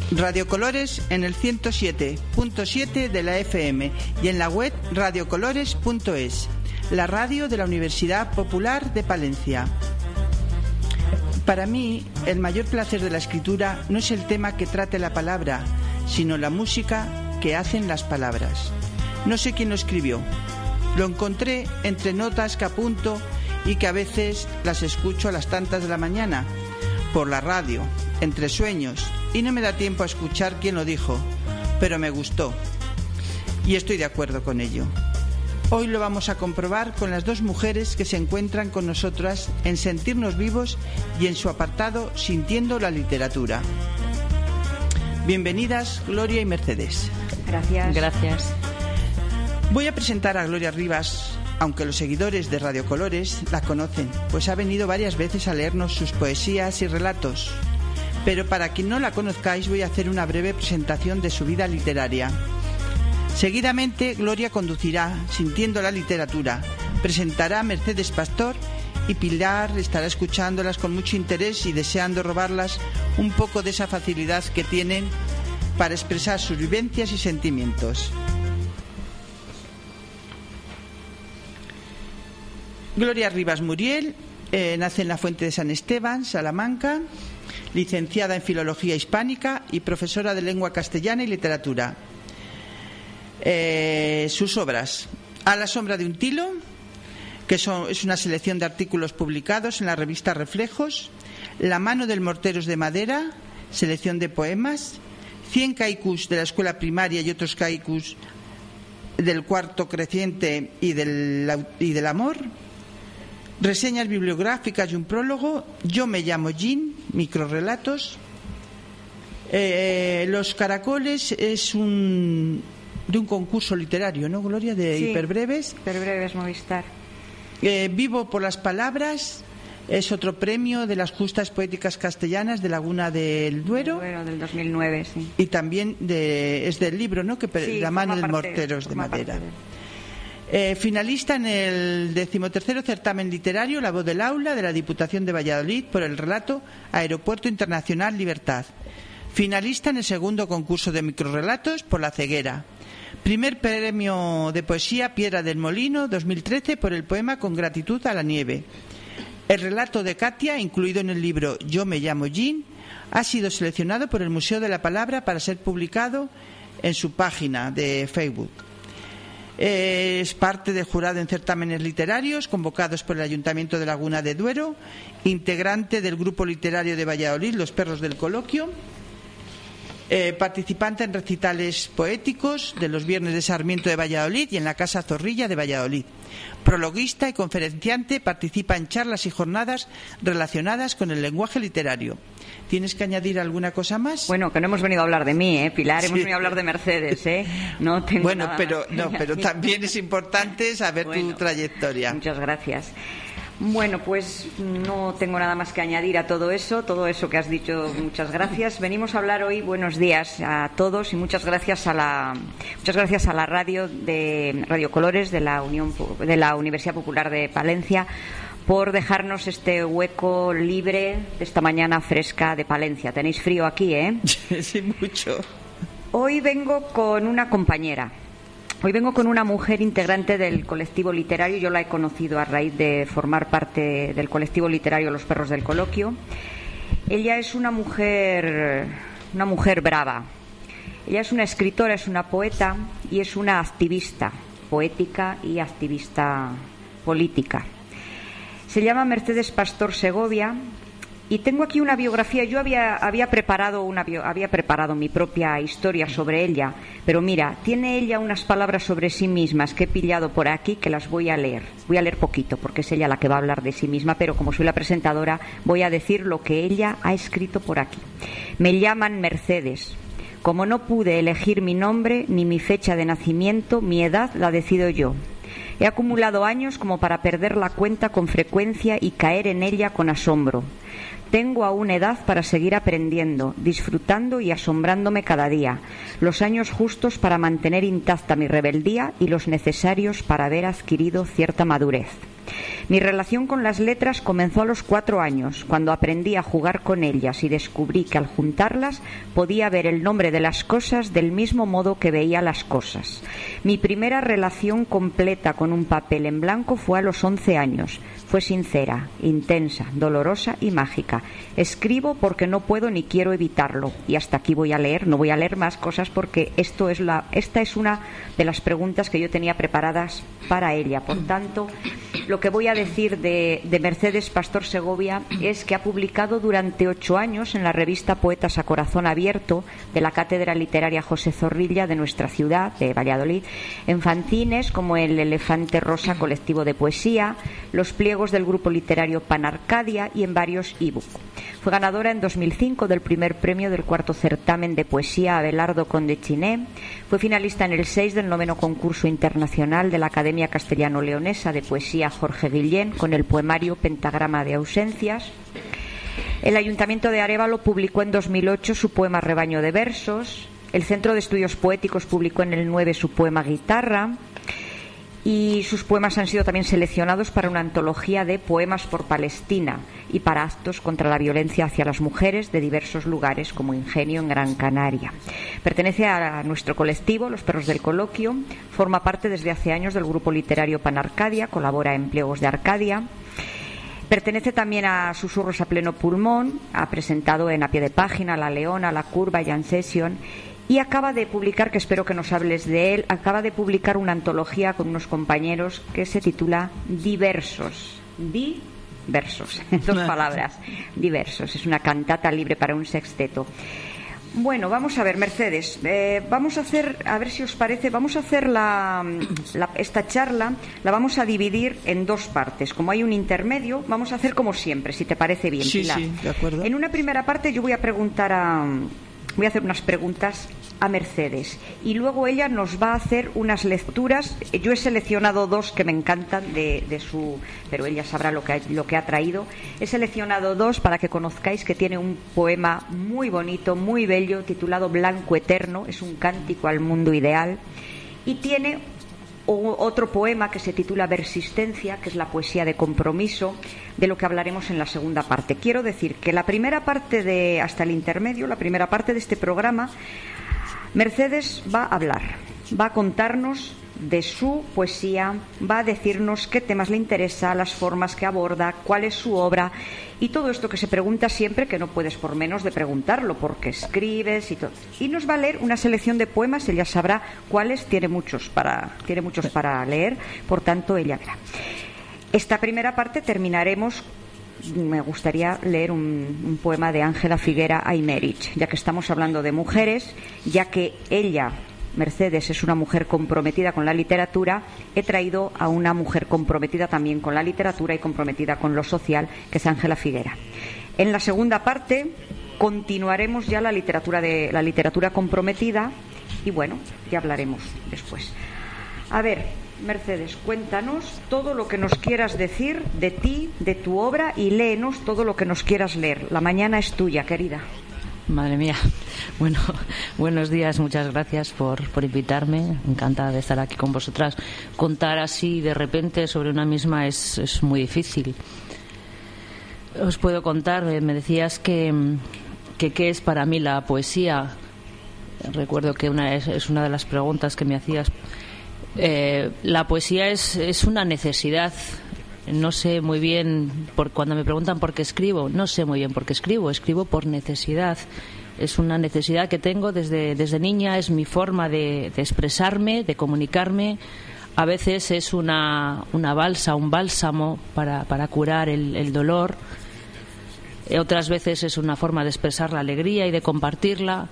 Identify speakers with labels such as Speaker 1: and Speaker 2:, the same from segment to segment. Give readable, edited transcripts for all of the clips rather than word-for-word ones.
Speaker 1: Radio Colores en el 107.7 de la FM y en la web radiocolores.es, la radio de la Universidad Popular de Palencia. Para mí, el mayor placer de la escritura no es el tema que trate la palabra, sino la música que hacen las palabras. No sé quién lo escribió. Lo encontré entre notas que apunto y que a veces las escucho a las tantas de la mañana, por la radio, entre sueños, y no me da tiempo a escuchar quién lo dijo, pero me gustó y estoy de acuerdo con ello. Hoy lo vamos a comprobar con las dos mujeres que se encuentran con nosotras en Sentirnos Vivos y en su apartado Sintiendo la Literatura. Bienvenidas, Gloria y Mercedes.
Speaker 2: Gracias.
Speaker 3: Gracias.
Speaker 1: Voy a presentar a Gloria Rivas, aunque los seguidores de Radio Colores la conocen, pues ha venido varias veces a leernos sus poesías y relatos. Pero para quien no la conozcáis, voy a hacer una breve presentación de su vida literaria. Seguidamente, Gloria conducirá Sintiendo la Literatura, presentará a Mercedes Pastor y Pilar estará escuchándolas con mucho interés y deseando robarlas un poco de esa facilidad que tienen para expresar sus vivencias y sentimientos. Gloria Rivas Muriel nace en la Fuente de San Esteban, Salamanca, licenciada en Filología Hispánica y profesora de Lengua Castellana y Literatura. Sus obras: A la sombra de un tilo, que es una selección de artículos publicados en la revista Reflejos; La mano del morteros de madera, selección de poemas; 100 haikus de la escuela primaria y otros haikus del cuarto creciente y del amor; reseñas bibliográficas y un prólogo; Yo me llamo Jean, microrrelatos. Los caracoles es de un concurso literario, ¿no, Gloria? De
Speaker 2: sí,
Speaker 1: hiperbreves.
Speaker 2: Hiperbreves Movistar.
Speaker 1: Vivo por las palabras es otro premio de las Justas Poéticas Castellanas de Laguna del Duero.
Speaker 2: Del 2009, sí.
Speaker 1: Y también es del libro, ¿no?
Speaker 2: Sí,
Speaker 1: La mano del morteros de madera. Finalista en el 13º certamen literario La Voz del Aula de la Diputación de Valladolid por el relato Aeropuerto Internacional Libertad. Finalista en el segundo concurso de microrrelatos por La Ceguera. Primer premio de poesía Piedra del Molino 2013 por el poema Con gratitud a la nieve. El relato de Katia, incluido en el libro Yo me llamo Jean, ha sido seleccionado por el Museo de la Palabra para ser publicado en su página de Facebook. Es parte del jurado en certámenes literarios convocados por el Ayuntamiento de Laguna de Duero, integrante del grupo literario de Valladolid, Los Perros del Coloquio, participante en recitales poéticos de los Viernes de Sarmiento de Valladolid y en la Casa Zorrilla de Valladolid. Prologuista y conferenciante, participa en charlas y jornadas relacionadas con el lenguaje literario. ¿Tienes que añadir alguna cosa más?
Speaker 2: Bueno, que no hemos venido a hablar de mí, Pilar, hemos venido a hablar de Mercedes, No tengo
Speaker 1: bueno,
Speaker 2: nada
Speaker 1: pero
Speaker 2: más.
Speaker 1: no, pero también es importante saber tu trayectoria.
Speaker 2: Muchas gracias. Bueno, pues no tengo nada más que añadir a todo eso que has dicho. Muchas gracias. Venimos a hablar hoy. Buenos días a todos y muchas gracias a la radio de Radio Colores de la Universidad Popular de Palencia por dejarnos este hueco libre de esta mañana fresca de Palencia. Tenéis frío aquí, ¿eh?
Speaker 1: Sí, mucho.
Speaker 2: Hoy vengo con una compañera. Hoy vengo con una mujer integrante del colectivo literario. Yo la he conocido a raíz de formar parte del colectivo literario Los Perros del Coloquio. Ella es una mujer brava. Ella es una escritora, es una poeta y es una activista poética y activista política. Se llama Mercedes Pastor Segovia. Y tengo aquí una biografía. Yo había preparado mi propia historia sobre ella, pero mira, tiene ella unas palabras sobre sí mismas que he pillado por aquí que las voy a leer. Voy a leer poquito porque es ella la que va a hablar de sí misma, pero como soy la presentadora voy a decir lo que ella ha escrito por aquí. Me llaman Mercedes. Como no pude elegir mi nombre ni mi fecha de nacimiento, mi edad la decido yo. He acumulado años como para perder la cuenta con frecuencia y caer en ella con asombro. Tengo aún edad para seguir aprendiendo, disfrutando y asombrándome cada día, los años justos para mantener intacta mi rebeldía y los necesarios para haber adquirido cierta madurez. Mi relación con las letras comenzó a los 4 años, cuando aprendí a jugar con ellas y descubrí que al juntarlas podía ver el nombre de las cosas del mismo modo que veía las cosas. Mi primera relación completa con un papel en blanco fue a los 11 años. Fue sincera, intensa, dolorosa y mágica. Escribo porque no puedo ni quiero evitarlo. Y hasta aquí voy a leer, no voy a leer más cosas porque esta es una de las preguntas que yo tenía preparadas para ella. Por tanto, lo que voy a decir de Mercedes Pastor Segovia es que ha publicado durante 8 años en la revista Poetas a Corazón Abierto de la Cátedra Literaria José Zorrilla de nuestra ciudad, de Valladolid, en fanzines como El Elefante Rosa, colectivo de poesía, los pliegos del grupo literario Panarcadia y en varios ebook. Fue ganadora en 2005 del primer premio del 4º certamen de poesía Abelardo Conde Chiné. Fue finalista en el 6 del 9º concurso internacional de la Academia Castellano-Leonesa de Poesía Jorge Guillén con el poemario Pentagrama de ausencias. El Ayuntamiento de Arévalo publicó en 2008 su poema Rebaño de versos. El Centro de Estudios Poéticos publicó en el 9 su poema Guitarra. Y sus poemas han sido también seleccionados para una antología de poemas por Palestina y para actos contra la violencia hacia las mujeres de diversos lugares, como Ingenio en Gran Canaria. Pertenece a nuestro colectivo, Los Perros del Coloquio, forma parte desde hace años del grupo literario Panarcadia, colabora en Pliegos de Arcadia. Pertenece también a Susurros a Pleno Pulmón, ha presentado en A Pie de Página, La Leona, La Curva y Jam Session. Y acaba de publicar, que espero que nos hables de él, acaba de publicar una antología con unos compañeros que se titula Diversos. Diversos, en 2 palabras. Diversos. Es una cantata libre para un sexteto. Bueno, vamos a ver, Mercedes, vamos a hacer, a ver si os parece, vamos a hacer esta charla, la vamos a dividir en 2 partes. Como hay un intermedio, vamos a hacer como siempre, si te parece bien,
Speaker 1: sí,
Speaker 2: Pilar.
Speaker 1: Sí, de acuerdo.
Speaker 2: En una primera parte yo voy a hacer unas preguntas a Mercedes y luego ella nos va a hacer unas lecturas. Yo he seleccionado 2 que me encantan de su, pero ella sabrá lo que ha traído. He seleccionado 2 para que conozcáis, que tiene un poema muy bonito, muy bello, titulado Blanco Eterno, es un cántico al mundo ideal, y tiene otro poema que se titula Persistencia, que es la poesía de compromiso, de lo que hablaremos en la segunda parte. Quiero decir que la primera parte hasta el intermedio, la primera parte de este programa, Mercedes va a hablar, va a contarnos de su poesía, va a decirnos qué temas le interesa, las formas que aborda, cuál es su obra y todo esto que se pregunta siempre, que no puedes por menos de preguntarlo, porque escribes y todo. Y nos va a leer una selección de poemas, ella sabrá cuáles, tiene muchos para leer, por tanto ella verá. Esta primera parte terminaremos. Me gustaría leer un poema de Ángela Figuera Aymerich, ya que estamos hablando de mujeres, ya que ella, Mercedes, es una mujer comprometida con la literatura. He traído a una mujer comprometida también con la literatura y comprometida con lo social, que es Ángela Figuera. En la segunda parte continuaremos ya la literatura comprometida y bueno, ya hablaremos después. A ver, Mercedes, cuéntanos todo lo que nos quieras decir de ti, de tu obra, y léenos todo lo que nos quieras leer. La mañana es tuya, querida.
Speaker 3: Madre mía. Bueno, buenos días, muchas gracias por invitarme. Encantada de estar aquí con vosotras. Contar así de repente sobre una misma es muy difícil. Os puedo contar, me decías que qué es para mí la poesía. Recuerdo que es una de las preguntas que me hacías. La poesía es una necesidad. No sé muy bien, cuando me preguntan por qué escribo, no sé muy bien por qué escribo por necesidad. Es una necesidad que tengo desde niña, es mi forma de expresarme, de comunicarme. A veces es una balsa, un bálsamo para curar el dolor. Otras veces es una forma de expresar la alegría y de compartirla.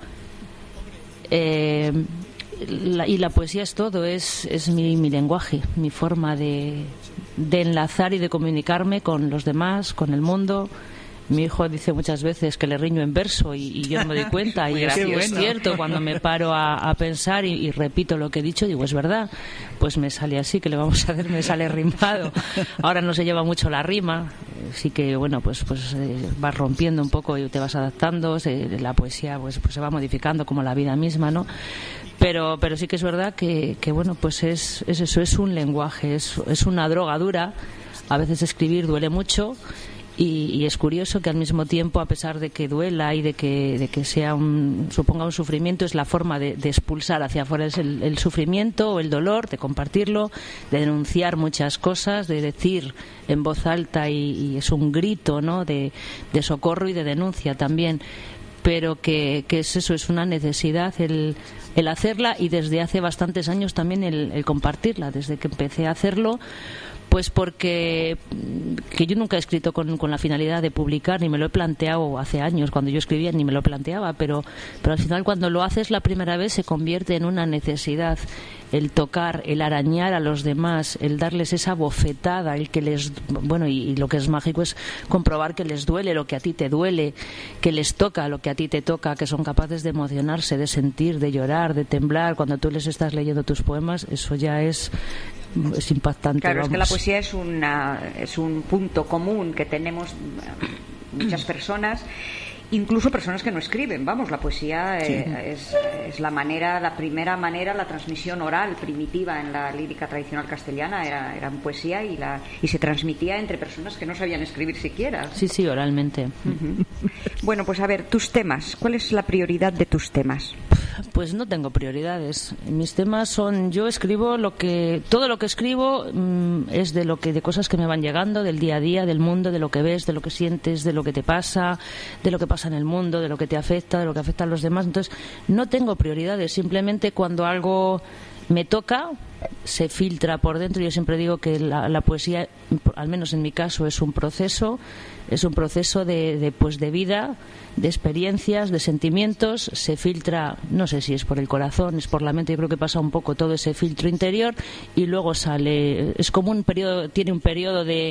Speaker 3: Y la poesía es todo, es mi lenguaje, mi forma de enlazar y de comunicarme con los demás, con el mundo. Mi hijo dice muchas veces que le riño en verso y yo no me doy cuenta y es cierto, cuando me paro a pensar y repito lo que he dicho, digo, es verdad, pues me sale así, que le vamos a hacer, me sale rimado. Ahora no se lleva mucho la rima, sí que bueno, pues vas rompiendo un poco y te vas adaptando, la poesía pues se va modificando como la vida misma, ¿no? Pero sí que es verdad que bueno, pues es eso, es un lenguaje, es una droga dura. A veces escribir duele mucho. Y es curioso que al mismo tiempo, a pesar de que duela y de que sea suponga un sufrimiento, es la forma de expulsar hacia afuera es el sufrimiento o el dolor, de compartirlo, de denunciar muchas cosas, de decir en voz alta y es un grito, ¿no?, de socorro y de denuncia también. Pero que es eso, es una necesidad el hacerla, y desde hace bastantes años también el compartirla, desde que empecé a hacerlo. Pues porque que yo nunca he escrito con la finalidad de publicar, ni me lo he planteado hace años, cuando yo escribía ni me lo planteaba, pero al final cuando lo haces la primera vez se convierte en una necesidad, el tocar, el arañar a los demás, el darles esa bofetada, el que les, bueno, y lo que es mágico es comprobar que les duele lo que a ti te duele, que les toca lo que a ti te toca, que son capaces de emocionarse, de sentir, de llorar, de temblar cuando tú les estás leyendo tus poemas. Eso ya es impactante.
Speaker 2: Claro,
Speaker 3: vamos.
Speaker 2: Es que la poesía es un punto común que tenemos muchas personas, incluso personas que no escriben. Vamos, la poesía es la primera manera, la transmisión oral primitiva en la lírica tradicional castellana era en poesía, y se transmitía entre personas que no sabían escribir siquiera.
Speaker 3: Sí, oralmente.
Speaker 2: Uh-huh. Bueno, pues a ver, tus temas, ¿cuál es la prioridad de tus temas?
Speaker 3: Pues no tengo prioridades. Mis temas son, yo escribo todo lo que escribo es de cosas que me van llegando, del día a día, del mundo, de lo que ves, de lo que sientes, de lo que te pasa, de lo que pasa en el mundo, de lo que te afecta, de lo que afecta a los demás. Entonces, no tengo prioridades. Simplemente cuando algo me toca, se filtra por dentro. Yo siempre digo que la poesía, al menos en mi caso, es un proceso de vida, de experiencias, de sentimientos. Se filtra, no sé si es por el corazón, es por la mente, yo creo que pasa un poco todo ese filtro interior y luego sale. Es como tiene un periodo de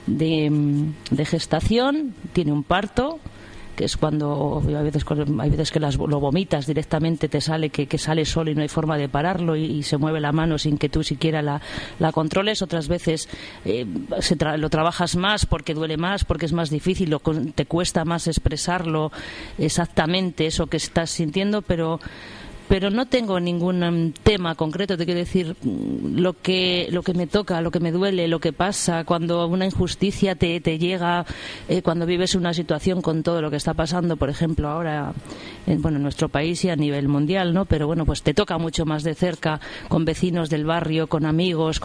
Speaker 3: gestación, tiene un parto, que es cuando hay veces que lo vomitas directamente, te sale que sale solo y no hay forma de pararlo y se mueve la mano sin que tú siquiera la controles. Otras veces lo trabajas más porque duele más, porque es más difícil, te cuesta más expresarlo exactamente eso que estás sintiendo, pero no tengo ningún tema concreto. Te quiero decir, lo que me toca, lo que me duele, lo que pasa cuando una injusticia te llega, cuando vives una situación con todo lo que está pasando, por ejemplo ahora en nuestro país y a nivel mundial, ¿no? Pero bueno, pues te toca mucho más de cerca, con vecinos del barrio, con amigos,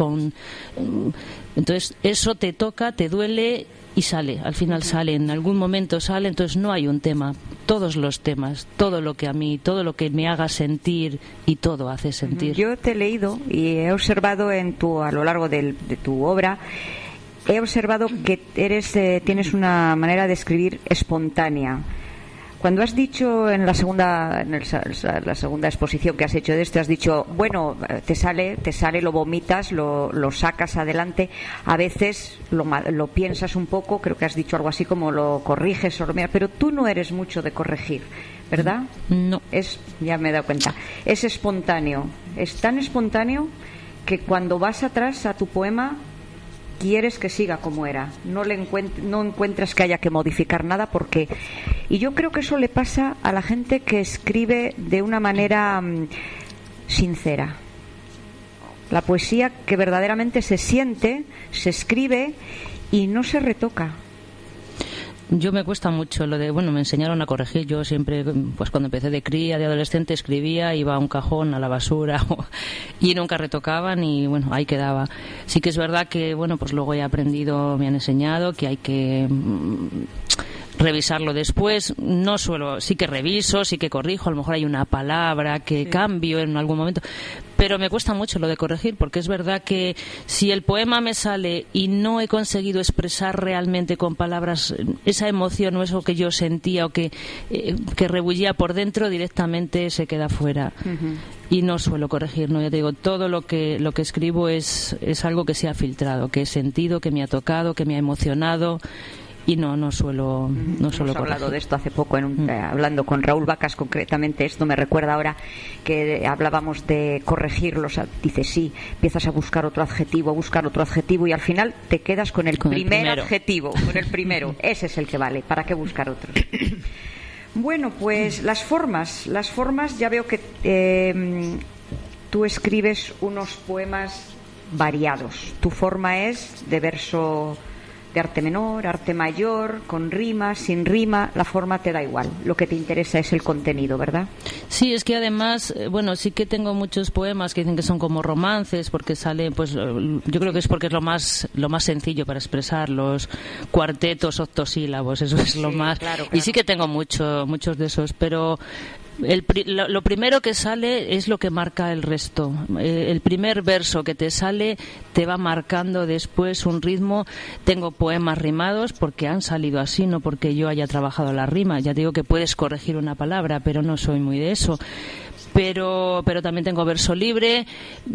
Speaker 3: entonces eso te toca, te duele y sale, al final sale, en algún momento sale. Entonces no hay un tema, todos los temas, todo lo que a mí, todo lo que me haga sentir, y todo hace sentir.
Speaker 2: Yo te he leído y he observado a lo largo de tu obra, he observado que tienes una manera de escribir espontánea. Cuando has dicho en la segunda exposición que has hecho de esto, has dicho, bueno, te sale, lo vomitas, lo sacas adelante, a veces lo piensas un poco, creo que has dicho algo así como lo corriges, pero tú no eres mucho de corregir, ¿verdad?
Speaker 3: No.
Speaker 2: Ya me he dado cuenta. Es espontáneo, es tan espontáneo que cuando vas atrás a tu poema quieres que siga como era, no encuentras que haya que modificar nada, y yo creo que eso le pasa a la gente que escribe de una manera sincera. La poesía que verdaderamente se siente, se escribe y no se retoca.
Speaker 3: Yo me cuesta mucho me enseñaron a corregir. Yo siempre, pues cuando empecé de cría, de adolescente, escribía, iba a un cajón, a la basura, y nunca retocaban, y bueno, ahí quedaba. Sí que es verdad que, pues luego he aprendido, me han enseñado que hay que revisarlo después. No suelo, sí que reviso, sí que corrijo, a lo mejor hay una palabra que cambio en algún momento, pero me cuesta mucho lo de corregir, porque es verdad que si el poema me sale y no he conseguido expresar realmente con palabras esa emoción o eso que yo sentía o que rebullía por dentro, directamente se queda fuera. Uh-huh. Y no suelo corregir, ¿no? Ya te digo, todo lo que escribo es algo que se ha filtrado, que he sentido, que me ha tocado, que me ha emocionado. Y no suelo
Speaker 2: Hemos hablado de esto hace poco, hablando con Raúl Vacas concretamente. Esto me recuerda ahora que hablábamos de corregirlos. Dices, sí, empiezas a buscar otro adjetivo y al final te quedas con el primer adjetivo, con el primero. Ese es el que vale, ¿para qué buscar otro? Bueno, pues las formas ya veo que tú escribes unos poemas variados. Tu forma es de verso de arte menor, arte mayor, con rima, sin rima, la forma te da igual. Lo que te interesa es el contenido, ¿verdad?
Speaker 3: Sí, es que además, bueno, sí que tengo muchos poemas que dicen que son como romances, porque sale, pues yo creo que es porque es lo más sencillo para expresar, los cuartetos octosílabos, eso es lo más. Claro. Y sí que tengo muchos de esos, pero lo primero que sale es lo que marca el resto. El primer verso que te sale te va marcando después un ritmo. Tengo poemas rimados porque han salido así, no porque yo haya trabajado la rima. Ya te digo que puedes corregir una palabra, pero no soy muy de eso. Pero también tengo verso libre.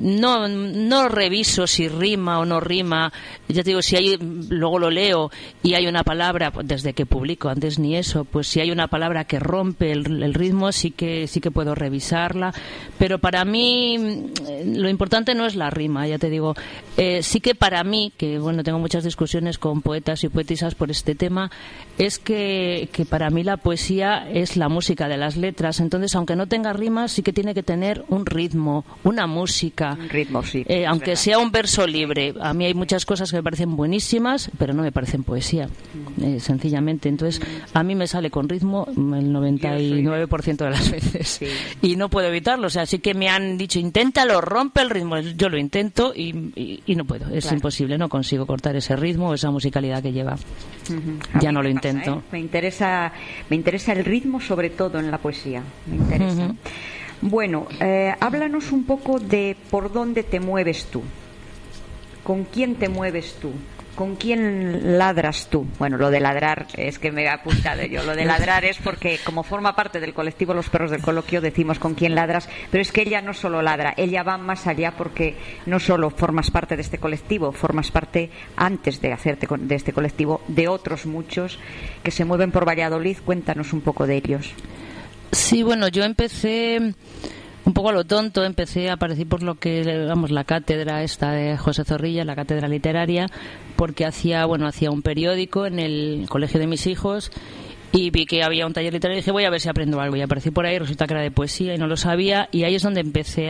Speaker 3: No reviso si rima o no rima. Ya te digo, si hay, luego lo leo y hay una palabra, desde que publico, antes ni eso, pues si hay una palabra que rompe el ritmo, sí que puedo revisarla. Pero para mí lo importante no es la rima, ya te digo. Sí que para mí, que bueno, tengo muchas discusiones con poetas y poetisas por este tema, es que para mí la poesía es la música de las letras. Entonces, aunque no tenga rimas, sí que tiene que tener un ritmo, una música.
Speaker 2: Un ritmo, sí.
Speaker 3: Aunque sea un verso libre. A mí hay muchas cosas que me parecen buenísimas, pero no me parecen poesía, sencillamente. Entonces, a mí me sale con ritmo el 99% de las veces. Sí. Y no puedo evitarlo. O sea, sí que me han dicho, inténtalo, rompe el ritmo. Yo lo intento y no puedo. Es imposible, no consigo cortar ese ritmo o esa musicalidad que lleva. Ya no lo intento.
Speaker 2: Me interesa el ritmo, sobre todo en la poesía. Me interesa. Bueno, háblanos un poco de por dónde te mueves tú. ¿Con quién te mueves tú? ¿Con quién ladras tú? Bueno, lo de ladrar es que me he apuntado yo. Lo de ladrar es porque, como forma parte del colectivo Los Perros del Coloquio, decimos con quién ladras, pero es que ella no solo ladra, ella va más allá, porque no solo formas parte de este colectivo, formas parte, antes de hacerte de este colectivo, de otros muchos que se mueven por Valladolid. Cuéntanos un poco de ellos.
Speaker 3: Sí, bueno, yo empecé un poco a lo tonto, empecé a aparecer por lo que, digamos, la cátedra esta de José Zorrilla, la cátedra literaria, porque hacía un periódico en el colegio de mis hijos y vi que había un taller literario y dije, voy a ver si aprendo algo. Y aparecí por ahí, resulta que era de poesía y no lo sabía, y ahí es donde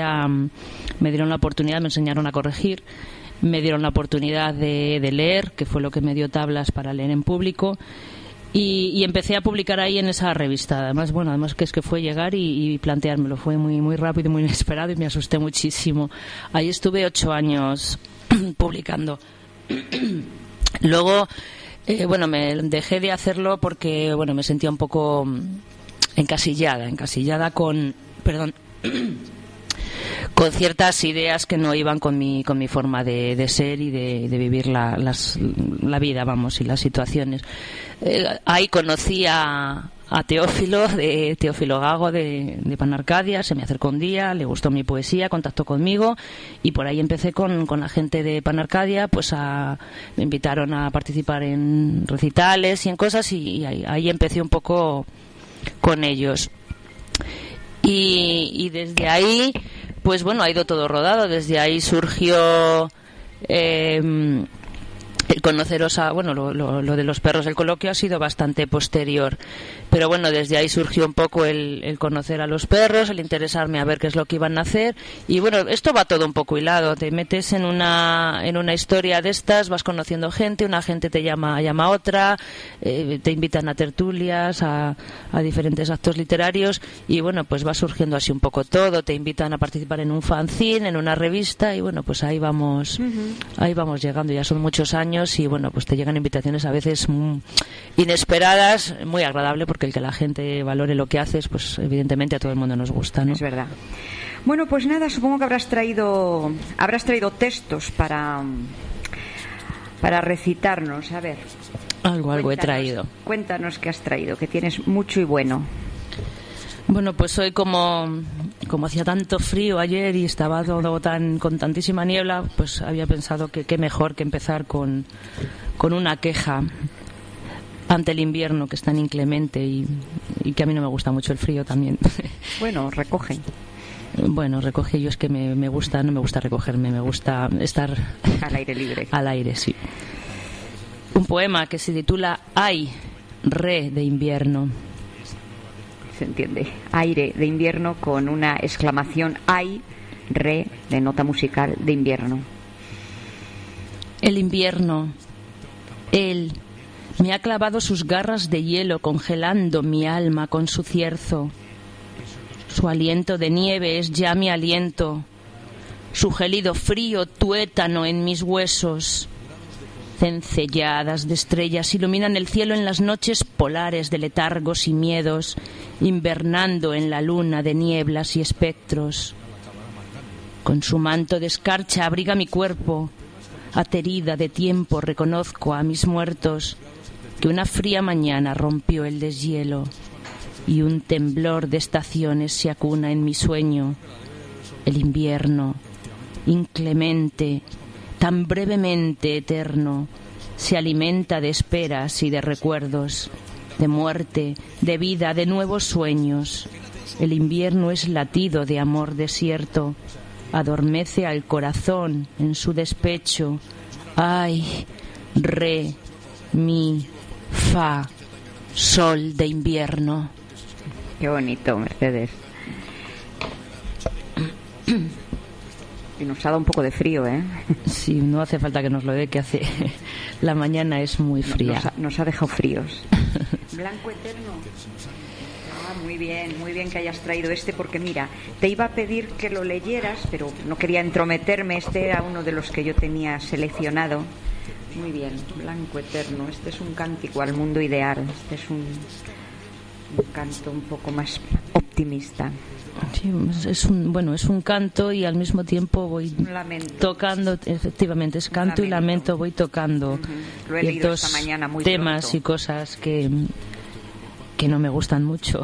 Speaker 3: me dieron la oportunidad, me enseñaron a corregir, me dieron la oportunidad de leer, que fue lo que me dio tablas para leer en público. Y empecé a publicar ahí en esa revista. Además que es que fue llegar y planteármelo. Fue muy, muy rápido, muy inesperado y me asusté muchísimo. Ahí estuve 8 años publicando. Luego, me dejé de hacerlo porque, me sentía un poco encasillada con ciertas ideas que no iban con mi forma de ser y de vivir la vida, y las situaciones. Ahí conocí a Teófilo Gago de Panarcadia. Se me acercó un día, le gustó mi poesía, contactó conmigo y por ahí empecé con la gente de Panarcadia, pues me invitaron a participar en recitales y en cosas, y ahí empecé un poco con ellos. Y desde ahí, pues ha ido todo rodado. Desde ahí surgió el conoceros lo de Los Perros del Coloquio ha sido bastante posterior, pero desde ahí surgió un poco el conocer a los perros, el interesarme a ver qué es lo que iban a hacer, y esto va todo un poco hilado. Te metes en una historia de estas, vas conociendo gente, una gente te llama a otra, te invitan a tertulias, a diferentes actos literarios, y pues va surgiendo así un poco todo. Te invitan a participar en un fanzine, en una revista, y pues ahí vamos llegando. Ya son muchos años y pues te llegan invitaciones a veces inesperadas, muy agradable, porque el que la gente valore lo que haces, pues evidentemente a todo el mundo nos gusta, ¿no?
Speaker 2: Es verdad. Bueno, pues nada, supongo que habrás traído textos para recitarnos. A ver,
Speaker 3: algo he traído.
Speaker 2: Cuéntanos qué has traído, que tienes mucho y bueno.
Speaker 3: Bueno, pues hoy como hacía tanto frío ayer y estaba todo con tantísima niebla, pues había pensado que qué mejor que empezar con una queja ante el invierno, que es tan inclemente y que a mí no me gusta mucho el frío también.
Speaker 2: Bueno, recoge.
Speaker 3: Recoge, yo es que me gusta, no me gusta recogerme, me gusta estar
Speaker 2: al aire libre.
Speaker 3: Al aire, sí. Un poema que se titula Ay, re de invierno.
Speaker 2: Se entiende, aire de invierno con una exclamación, ay, re de nota musical de invierno.
Speaker 3: El invierno, él me ha clavado sus garras de hielo, congelando mi alma con su cierzo. Su aliento de nieve es ya mi aliento, su gélido frío tuétano en mis huesos. Cencelladas de estrellas iluminan el cielo en las noches polares de letargos y miedos, invernando en la luna de nieblas y espectros. Con su manto de escarcha abriga mi cuerpo. Aterida de tiempo reconozco a mis muertos, que una fría mañana rompió el deshielo y un temblor de estaciones se acuna en mi sueño. El invierno, inclemente, tan brevemente eterno, se alimenta de esperas y de recuerdos, de muerte, de vida, de nuevos sueños. El invierno es latido de amor desierto, adormece al corazón en su despecho. Ay, re, mi, fa, sol de invierno.
Speaker 2: Qué bonito, Mercedes. Y nos ha dado un poco de frío, ¿eh?
Speaker 3: Sí, no hace falta que nos lo dé, que hace... La mañana es muy fría.
Speaker 2: Nos ha dejado fríos. Blanco eterno. Muy bien que hayas traído este, porque mira, te iba a pedir que lo leyeras, pero no quería entrometerme. Este era uno de los que yo tenía seleccionado. Muy bien, Blanco eterno. Este es un cántico al mundo ideal. Este es un canto un poco más optimista.
Speaker 3: Sí, es un canto y al mismo tiempo voy tocando, efectivamente, es canto y lamento, voy tocando ciertos temas pronto. Y cosas que no me gustan mucho.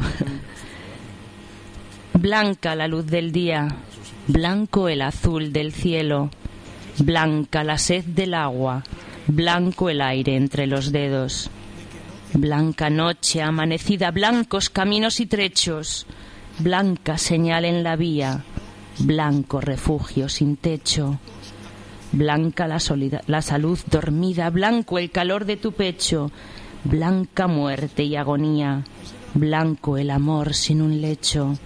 Speaker 3: Blanca la luz del día, blanco el azul del cielo, blanca la sed del agua, blanco el aire entre los dedos, blanca noche amanecida, blancos caminos y trechos, blanca señal en la vía, blanco refugio sin techo, blanca la salud dormida, blanco el calor de tu pecho, blanca muerte y agonía, blanco el amor sin un lecho,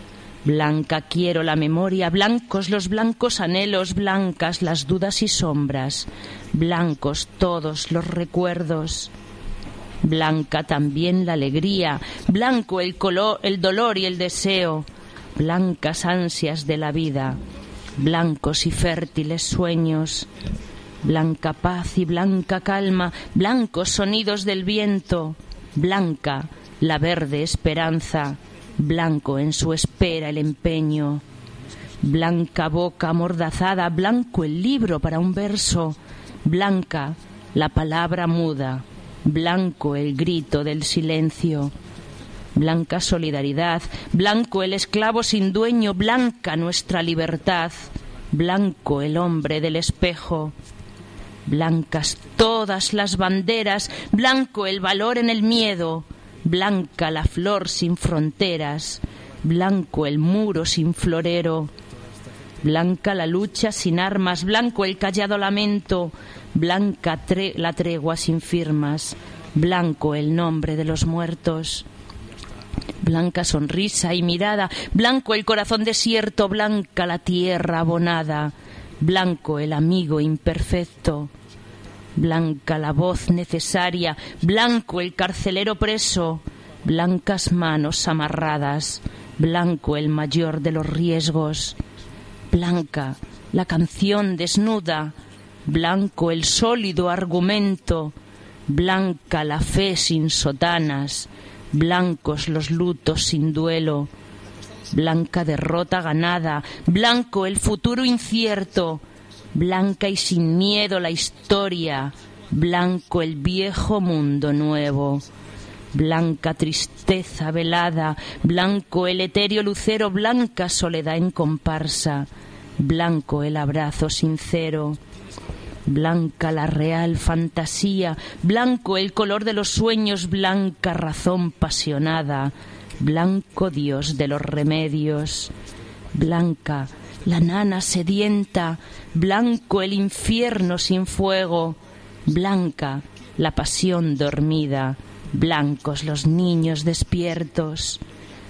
Speaker 3: blanca quiero la memoria, blancos los blancos anhelos, blancas las dudas y sombras, blancos todos los recuerdos, blanca también la alegría, blanco el dolor y el deseo, blancas ansias de la vida, blancos y fértiles sueños, blanca paz y blanca calma, blancos sonidos del viento, blanca la verde esperanza, blanco en su espera el empeño, blanca boca amordazada, blanco el libro para un verso, blanca la palabra muda, blanco el grito del silencio, blanca solidaridad, blanco el esclavo sin dueño, blanca nuestra libertad, blanco el hombre del espejo, blancas todas las banderas, blanco el valor en el miedo, blanca la flor sin fronteras, blanco el muro sin florero, blanca la lucha sin armas, blanco el callado lamento, blanca la tregua sin firmas, blanco el nombre de los muertos, blanca sonrisa y mirada, blanco el corazón desierto, blanca la tierra abonada, blanco el amigo imperfecto, blanca la voz necesaria, blanco el carcelero preso, blancas manos amarradas, blanco el mayor de los riesgos, blanca la canción desnuda, blanco el sólido argumento, blanca la fe sin sotanas, blancos los lutos sin duelo, blanca derrota ganada, blanco el futuro incierto, blanca y sin miedo la historia, blanco el viejo mundo nuevo, blanca tristeza velada, blanco el etéreo lucero, blanca soledad en comparsa, blanco el abrazo sincero, blanca la real fantasía, blanco el color de los sueños, blanca razón pasionada, blanco Dios de los remedios, blanca la nana sedienta, blanco el infierno sin fuego, blanca la pasión dormida, blancos los niños despiertos,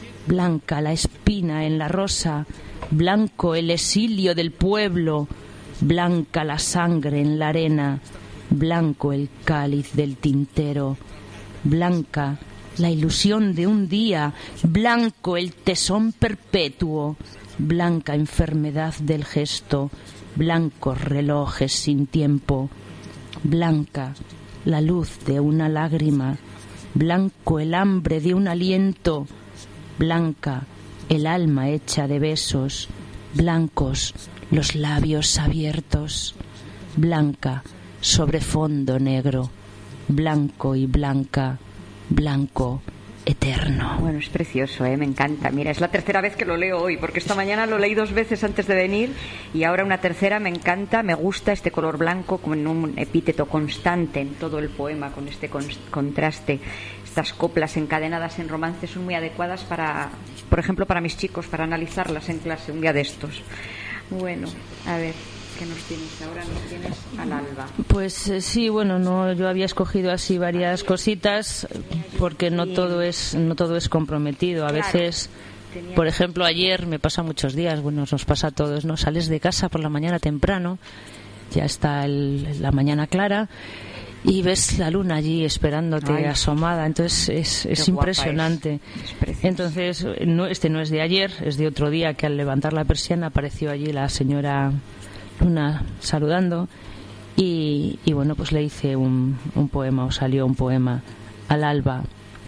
Speaker 3: blanca la espina en la rosa, blanco el exilio del pueblo, blanca la sangre en la arena, blanco el cáliz del tintero, blanca la ilusión de un día, blanco el tesón perpetuo, blanca enfermedad del gesto, blancos relojes sin tiempo, blanca la luz de una lágrima, blanco el hambre de un aliento, blanca el alma hecha de besos, blancos los labios abiertos, blanca sobre fondo negro, blanco y blanca, blanco eterno.
Speaker 2: Bueno, es precioso, me encanta. Mira, es la tercera vez que lo leo hoy, porque esta mañana lo leí 2 veces antes de venir y ahora una tercera. Me encanta, me gusta este color blanco con un epíteto constante en todo el poema, con este contraste. Estas coplas encadenadas en romance son muy adecuadas para, por ejemplo, para mis chicos, para analizarlas en clase un día de estos. Bueno, a ver, ¿qué nos tienes ahora? Nos tienes al alba.
Speaker 3: Pues sí, bueno, no, yo había escogido así varias cositas porque no todo es comprometido. A veces, por ejemplo, ayer me pasa muchos días, bueno, nos pasa a todos, ¿no? Sales de casa por la mañana temprano, ya está la mañana clara y ves la luna allí esperándote asomada, entonces es impresionante. Entonces, este no es de ayer, es de otro día que al levantar la persiana apareció allí la señora Luna saludando y bueno, pues le hice un poema, o salió un poema al alba.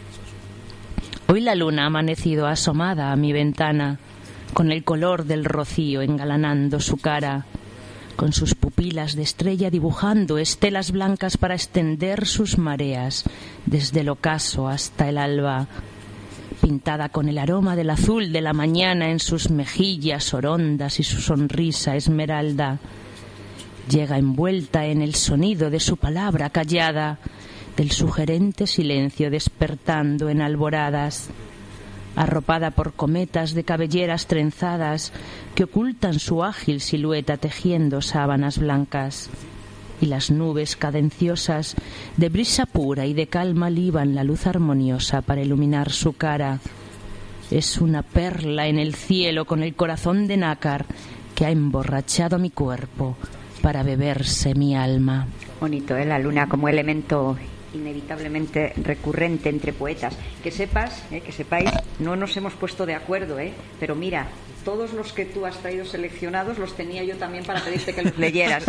Speaker 3: Hoy la luna ha amanecido asomada a mi ventana, con el color del rocío engalanando su cara, con sus pupilas de estrella dibujando estelas blancas para extender sus mareas desde el ocaso hasta el alba, pintada con el aroma del azul de la mañana en sus mejillas orondas y su sonrisa esmeralda. Llega envuelta en el sonido de su palabra callada, del sugerente silencio despertando en alboradas, arropada por cometas de cabelleras trenzadas que ocultan su ágil silueta tejiendo sábanas blancas, y las nubes cadenciosas de brisa pura y de calma liban la luz armoniosa para iluminar su cara. Es una perla en el cielo con el corazón de nácar que ha emborrachado mi cuerpo para beberse mi alma.
Speaker 2: Bonito, la luna como elemento inevitablemente recurrente entre poetas. Que sepas, que sepáis, no nos hemos puesto de acuerdo, pero mira, todos los que tú has traído seleccionados los tenía yo también para pedirte que los leyeras,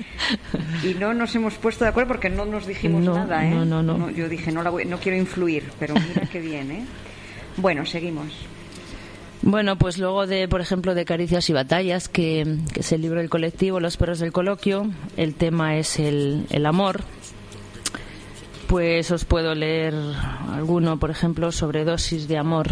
Speaker 2: y no nos hemos puesto de acuerdo porque no nos dijimos nada,
Speaker 3: No.
Speaker 2: Yo dije, no quiero influir, pero mira qué bien, Bueno, seguimos.
Speaker 3: Bueno, pues luego por ejemplo, de Caricias y Batallas, que es el libro del colectivo Los Perros del Coloquio, el tema es el amor. Pues os puedo leer alguno, por ejemplo, Sobredosis de amor.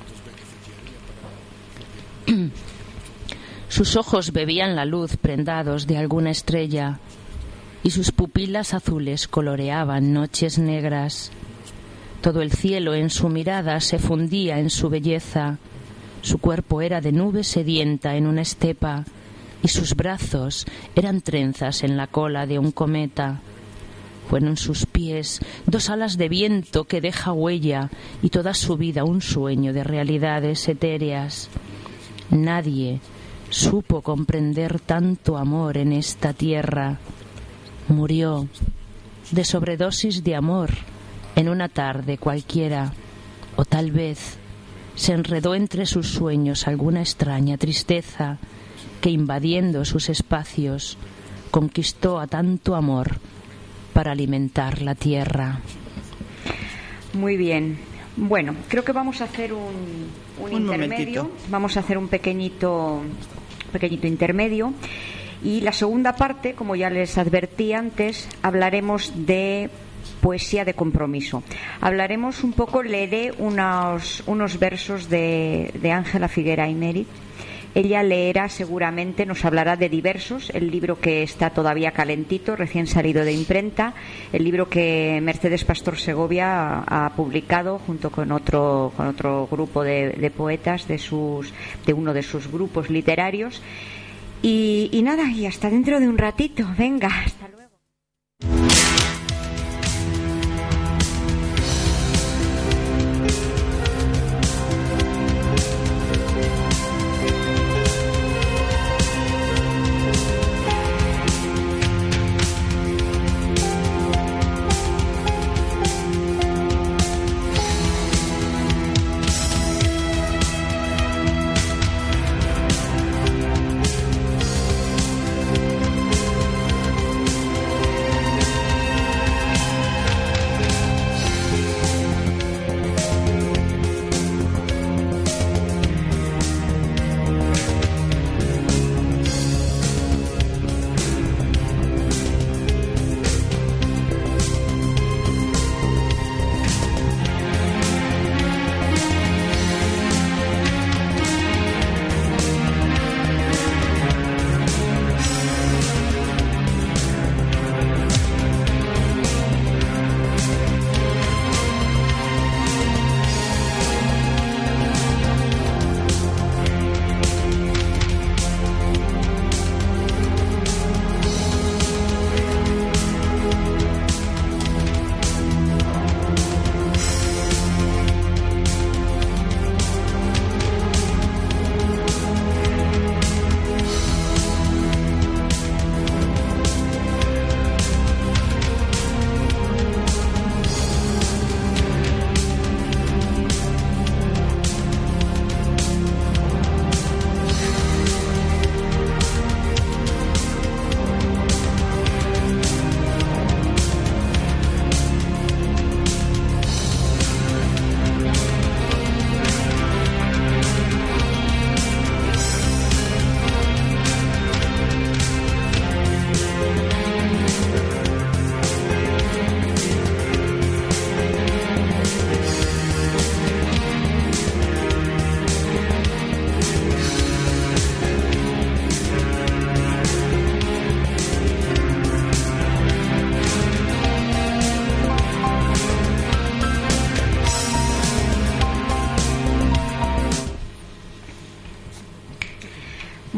Speaker 3: Sus ojos bebían la luz prendados de alguna estrella y sus pupilas azules coloreaban noches negras. Todo el cielo en su mirada se fundía en su belleza. Su cuerpo era de nube sedienta en una estepa y sus brazos eran trenzas en la cola de un cometa. Fueron sus pies 2 alas de viento que deja huella y toda su vida un sueño de realidades etéreas. Nadie supo comprender tanto amor en esta tierra. Murió de sobredosis de amor en una tarde cualquiera, o tal vez se enredó entre sus sueños alguna extraña tristeza que, invadiendo sus espacios, conquistó a tanto amor para alimentar la tierra.
Speaker 2: Muy bien. Bueno, creo que vamos a hacer un intermedio.
Speaker 1: Momentito.
Speaker 2: Vamos a hacer un pequeñito intermedio. Y la segunda parte, como ya les advertí antes, hablaremos de poesía de compromiso. Hablaremos un poco, leeré unos versos de Ángela Figuera Aymerich. Ella leerá seguramente, nos hablará de Diversos, el libro que está todavía calentito, recién salido de imprenta, el libro que Mercedes Pastor Segovia ha publicado junto con otro grupo de poetas de uno de sus grupos literarios. Y nada, y hasta dentro de un ratito. Venga, hasta luego.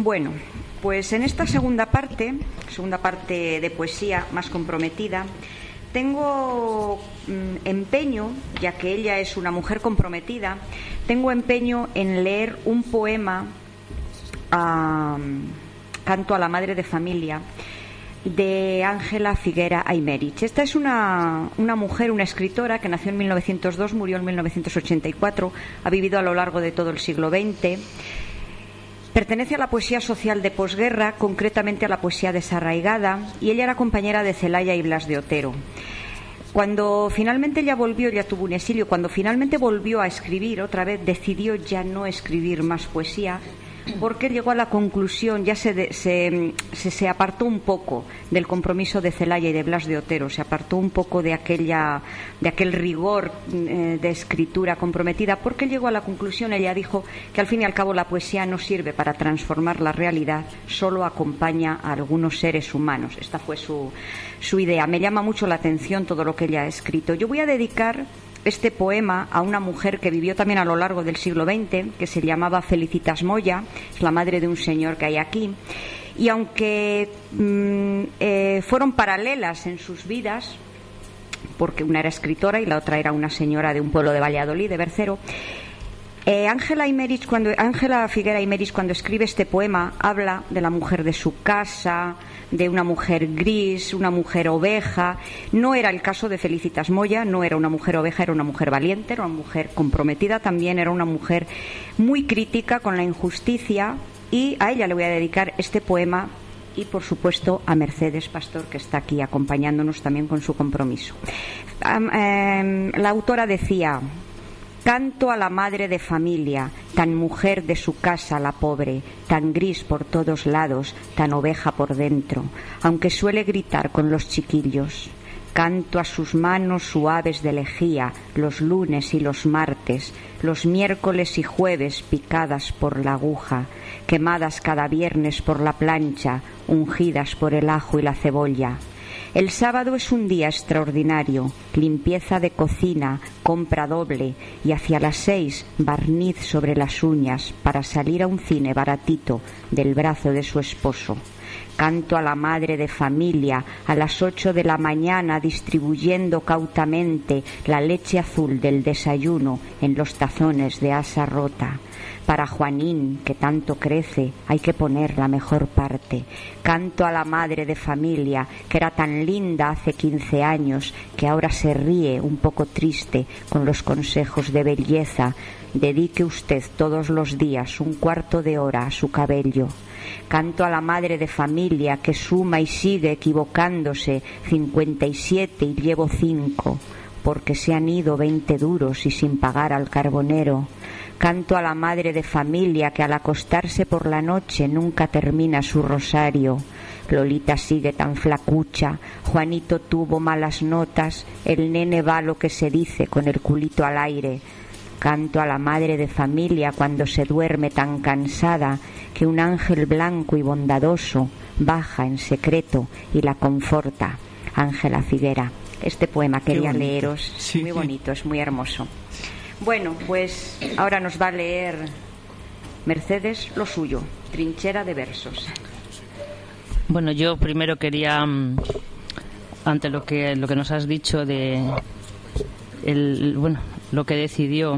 Speaker 2: Bueno, pues en esta segunda parte de poesía más comprometida, tengo empeño, ya que ella es una mujer comprometida, tengo empeño en leer un poema, Canto a la madre de familia, de Ángela Figuera Aymerich. Esta es una mujer, una escritora que nació en 1902, murió en 1984, ha vivido a lo largo de todo el siglo XX. Pertenece a la poesía social de posguerra, concretamente a la poesía desarraigada, y ella era compañera de Celaya y Blas de Otero. Cuando finalmente ella tuvo un exilio, cuando finalmente volvió a escribir otra vez, decidió ya no escribir más poesía, porque llegó a la conclusión, ya se apartó un poco del compromiso de Celaya y de Blas de Otero, se apartó un poco de aquel rigor de escritura comprometida, porque llegó a la conclusión, ella dijo, que al fin y al cabo la poesía no sirve para transformar la realidad, solo acompaña a algunos seres humanos. Esta fue su idea. Me llama mucho la atención todo lo que ella ha escrito. Yo voy a dedicar este poema a una mujer que vivió también a lo largo del siglo XX, que se llamaba Felicitas Moya, es la madre de un señor que hay aquí, y aunque fueron paralelas en sus vidas, porque una era escritora y la otra era una señora de un pueblo de Valladolid, de Bercero, Ángela Figuera Aymerich, cuando escribe este poema, habla de la mujer de su casa, de una mujer gris, una mujer oveja. No era el caso de Felicitas Moya, no era una mujer oveja, era una mujer valiente, era una mujer comprometida también, era una mujer muy crítica con la injusticia, y a ella le voy a dedicar este poema, y por supuesto a Mercedes Pastor, que está aquí acompañándonos también con su compromiso. La autora decía: canto a la madre de familia, tan mujer de su casa la pobre, tan gris por todos lados, tan oveja por dentro, aunque suele gritar con los chiquillos. Canto a sus manos suaves de lejía, los lunes y los martes, los miércoles y jueves picadas por la aguja, quemadas cada viernes por la plancha, ungidas por el ajo y la cebolla. El sábado es un día extraordinario, limpieza de cocina, compra doble, y hacia las 6 barniz sobre las uñas para salir a un cine baratito del brazo de su esposo. Canto a la madre de familia a las 8 de la mañana distribuyendo cautamente la leche azul del desayuno en los tazones de asa rota. Para Juanín, que tanto crece, hay que poner la mejor parte. Canto a la madre de familia, que era tan linda hace 15 años, que ahora se ríe un poco triste con los consejos de belleza. Dedique usted todos los días un cuarto de hora a su cabello. Canto a la madre de familia, que suma y sigue equivocándose, 57 y llevo 5, porque se han ido 20 duros y sin pagar al carbonero. Canto a la madre de familia, que al acostarse por la noche nunca termina su rosario. Lolita sigue tan flacucha, Juanito tuvo malas notas, el nene va lo que se dice con el culito al aire. Canto a la madre de familia cuando se duerme tan cansada que un ángel blanco y bondadoso baja en secreto y la conforta. Ángela Figuera. Este poema quería leeros, sí. Muy bonito, es muy hermoso. Bueno, pues ahora nos va a leer Mercedes lo suyo, trinchera de versos.
Speaker 3: Bueno, yo primero quería, ante lo que nos has dicho de lo que decidió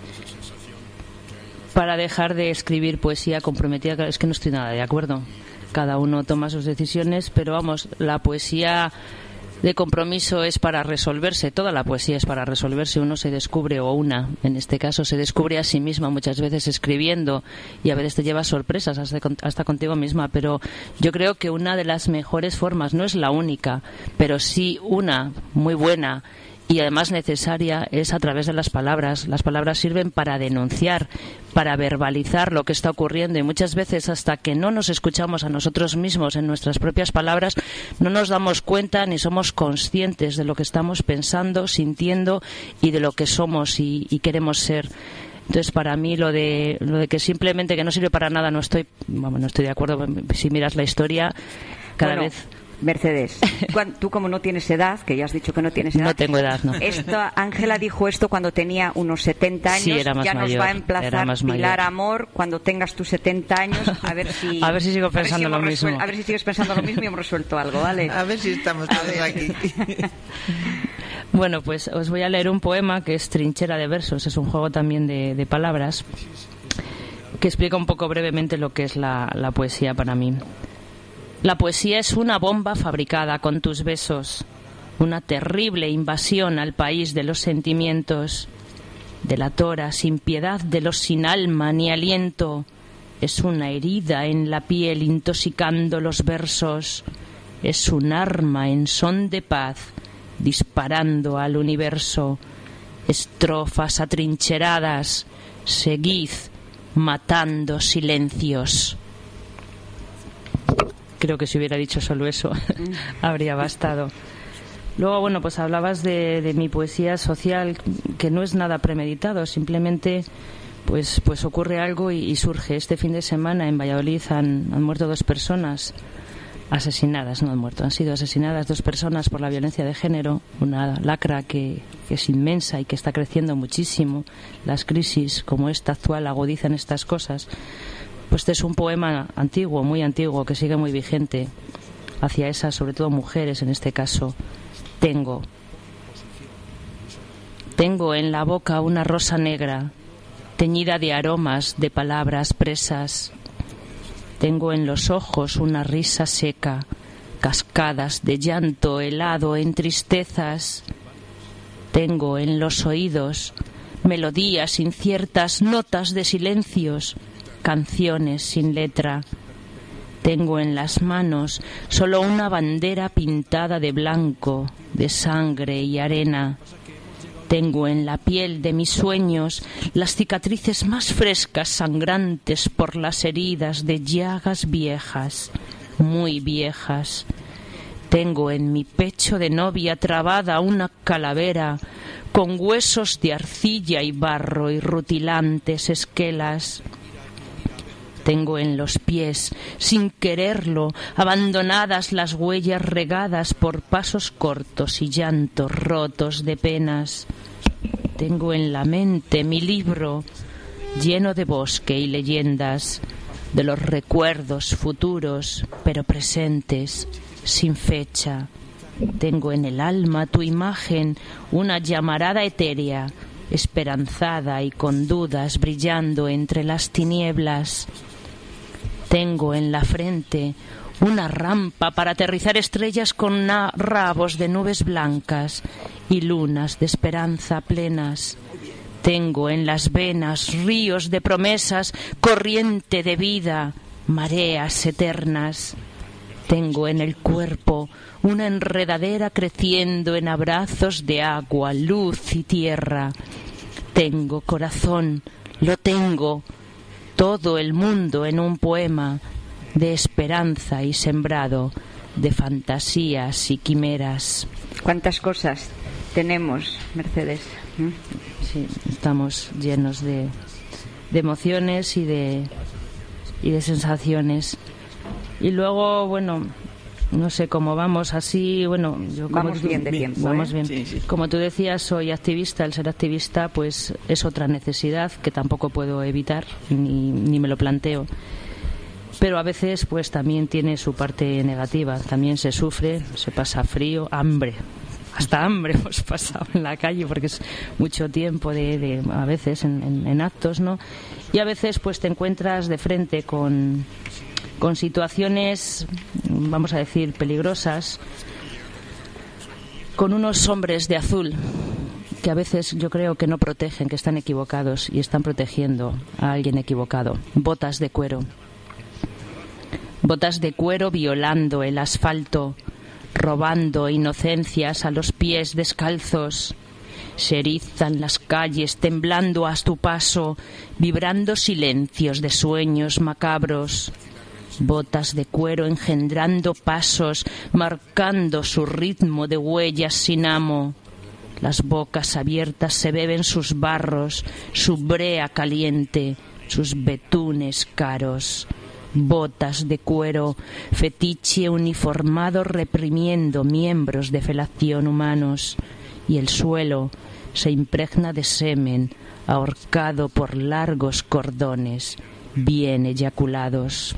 Speaker 3: para dejar de escribir poesía comprometida, es que no estoy nada de acuerdo. Cada uno toma sus decisiones, pero vamos, la poesía de compromiso es para resolverse, toda la poesía es para resolverse. Uno se descubre, o una, en este caso, se descubre a sí misma muchas veces escribiendo, y a veces te llevas sorpresas hasta contigo misma, pero yo creo que una de las mejores formas, no es la única, pero sí una muy buena y además necesaria, es a través de las palabras. Las palabras sirven para denunciar, para verbalizar lo que está ocurriendo, y muchas veces hasta que no nos escuchamos a nosotros mismos en nuestras propias palabras no nos damos cuenta ni somos conscientes de lo que estamos pensando, sintiendo y de lo que somos y queremos ser. Entonces, para mí lo de que simplemente que no sirve para nada, no estoy de acuerdo. Si miras la historia, cada vez
Speaker 2: Mercedes, tú como no tienes edad, que ya has dicho que no tienes edad.
Speaker 3: No tengo edad, no.
Speaker 2: Ángela dijo esto cuando tenía unos 70 años.
Speaker 3: Sí, era más
Speaker 2: ya
Speaker 3: mayor,
Speaker 2: nos va a emplazar Pilar Amor cuando tengas tus 70 años, a ver si
Speaker 3: sigo pensando lo mismo.
Speaker 2: A ver si sigues pensando lo mismo y hemos resuelto algo, ¿vale?
Speaker 1: A ver si estamos todos aquí.
Speaker 3: Bueno, pues os voy a leer un poema que es Trinchera de versos, es un juego también de palabras que explica un poco brevemente lo que es la poesía para mí. La poesía es una bomba fabricada con tus besos, una terrible invasión al país de los sentimientos, delatora sin piedad de los sin alma ni aliento. Es una herida en la piel intoxicando los versos, es un arma en son de paz disparando al universo. Estrofas atrincheradas, seguid matando silencios. Creo que si hubiera dicho solo eso habría bastado. Luego, bueno, pues hablabas de mi poesía social, que no es nada premeditado, simplemente pues ocurre algo y surge. Este fin de semana en Valladolid han muerto 2 personas asesinadas, no han muerto, han sido asesinadas 2 personas por la violencia de género, una lacra que es inmensa y que está creciendo muchísimo. Las crisis como esta actual agudizan estas cosas. Pues este es un poema antiguo, muy antiguo, que sigue muy vigente hacia esas, sobre todo mujeres en este caso. Tengo en la boca una rosa negra, teñida de aromas, de palabras presas. Tengo en los ojos una risa seca, cascadas de llanto helado en tristezas. Tengo en los oídos melodías inciertas, notas de silencios, canciones sin letra. Tengo en las manos solo una bandera pintada de blanco, de sangre y arena. Tengo en la piel de mis sueños las cicatrices más frescas, sangrantes por las heridas de llagas viejas, muy viejas. Tengo en mi pecho de novia trabada una calavera con huesos de arcilla y barro y rutilantes esquelas. Tengo en los pies, sin quererlo, abandonadas las huellas regadas por pasos cortos y llantos rotos de penas. Tengo en la mente mi libro, lleno de bosque y leyendas, de los recuerdos futuros, pero presentes, sin fecha. Tengo en el alma tu imagen, una llamarada etérea, esperanzada y con dudas brillando entre las tinieblas. Tengo en la frente una rampa para aterrizar estrellas con rabos de nubes blancas y lunas de esperanza plenas. Tengo en las venas ríos de promesas, corriente de vida, mareas eternas. Tengo en el cuerpo una enredadera creciendo en abrazos de agua, luz y tierra. Tengo corazón, lo tengo, todo el mundo en un poema de esperanza y sembrado de fantasías y quimeras.
Speaker 2: ¿Cuántas cosas tenemos, Mercedes?
Speaker 3: Sí, estamos llenos de emociones y de sensaciones. Y luego, bueno, no sé cómo vamos así, bueno,
Speaker 2: vamos bien de tiempo.
Speaker 3: Vamos bien. Sí. Como tú decías, soy activista. El ser activista, pues, es otra necesidad que tampoco puedo evitar ni me lo planteo. Pero a veces, pues, también tiene su parte negativa. También se sufre, se pasa frío, hambre. Hasta hambre hemos pasado en la calle porque es mucho tiempo de a veces en actos, ¿no? Y a veces, pues, te encuentras de frente con situaciones, vamos a decir, peligrosas, con unos hombres de azul que a veces yo creo que no protegen, que están equivocados y están protegiendo a alguien equivocado. Botas de cuero violando el asfalto, robando inocencias a los pies descalzos. Se erizan las calles temblando a tu paso, vibrando silencios de sueños macabros. Botas de cuero engendrando pasos, marcando su ritmo de huellas sin amo. Las bocas abiertas se beben sus barros, su brea caliente, sus betunes caros. botas de cuero, fetiche uniformado reprimiendo miembros de felación humanos, y el suelo se impregna de semen ahorcado por largos cordones bien eyaculados.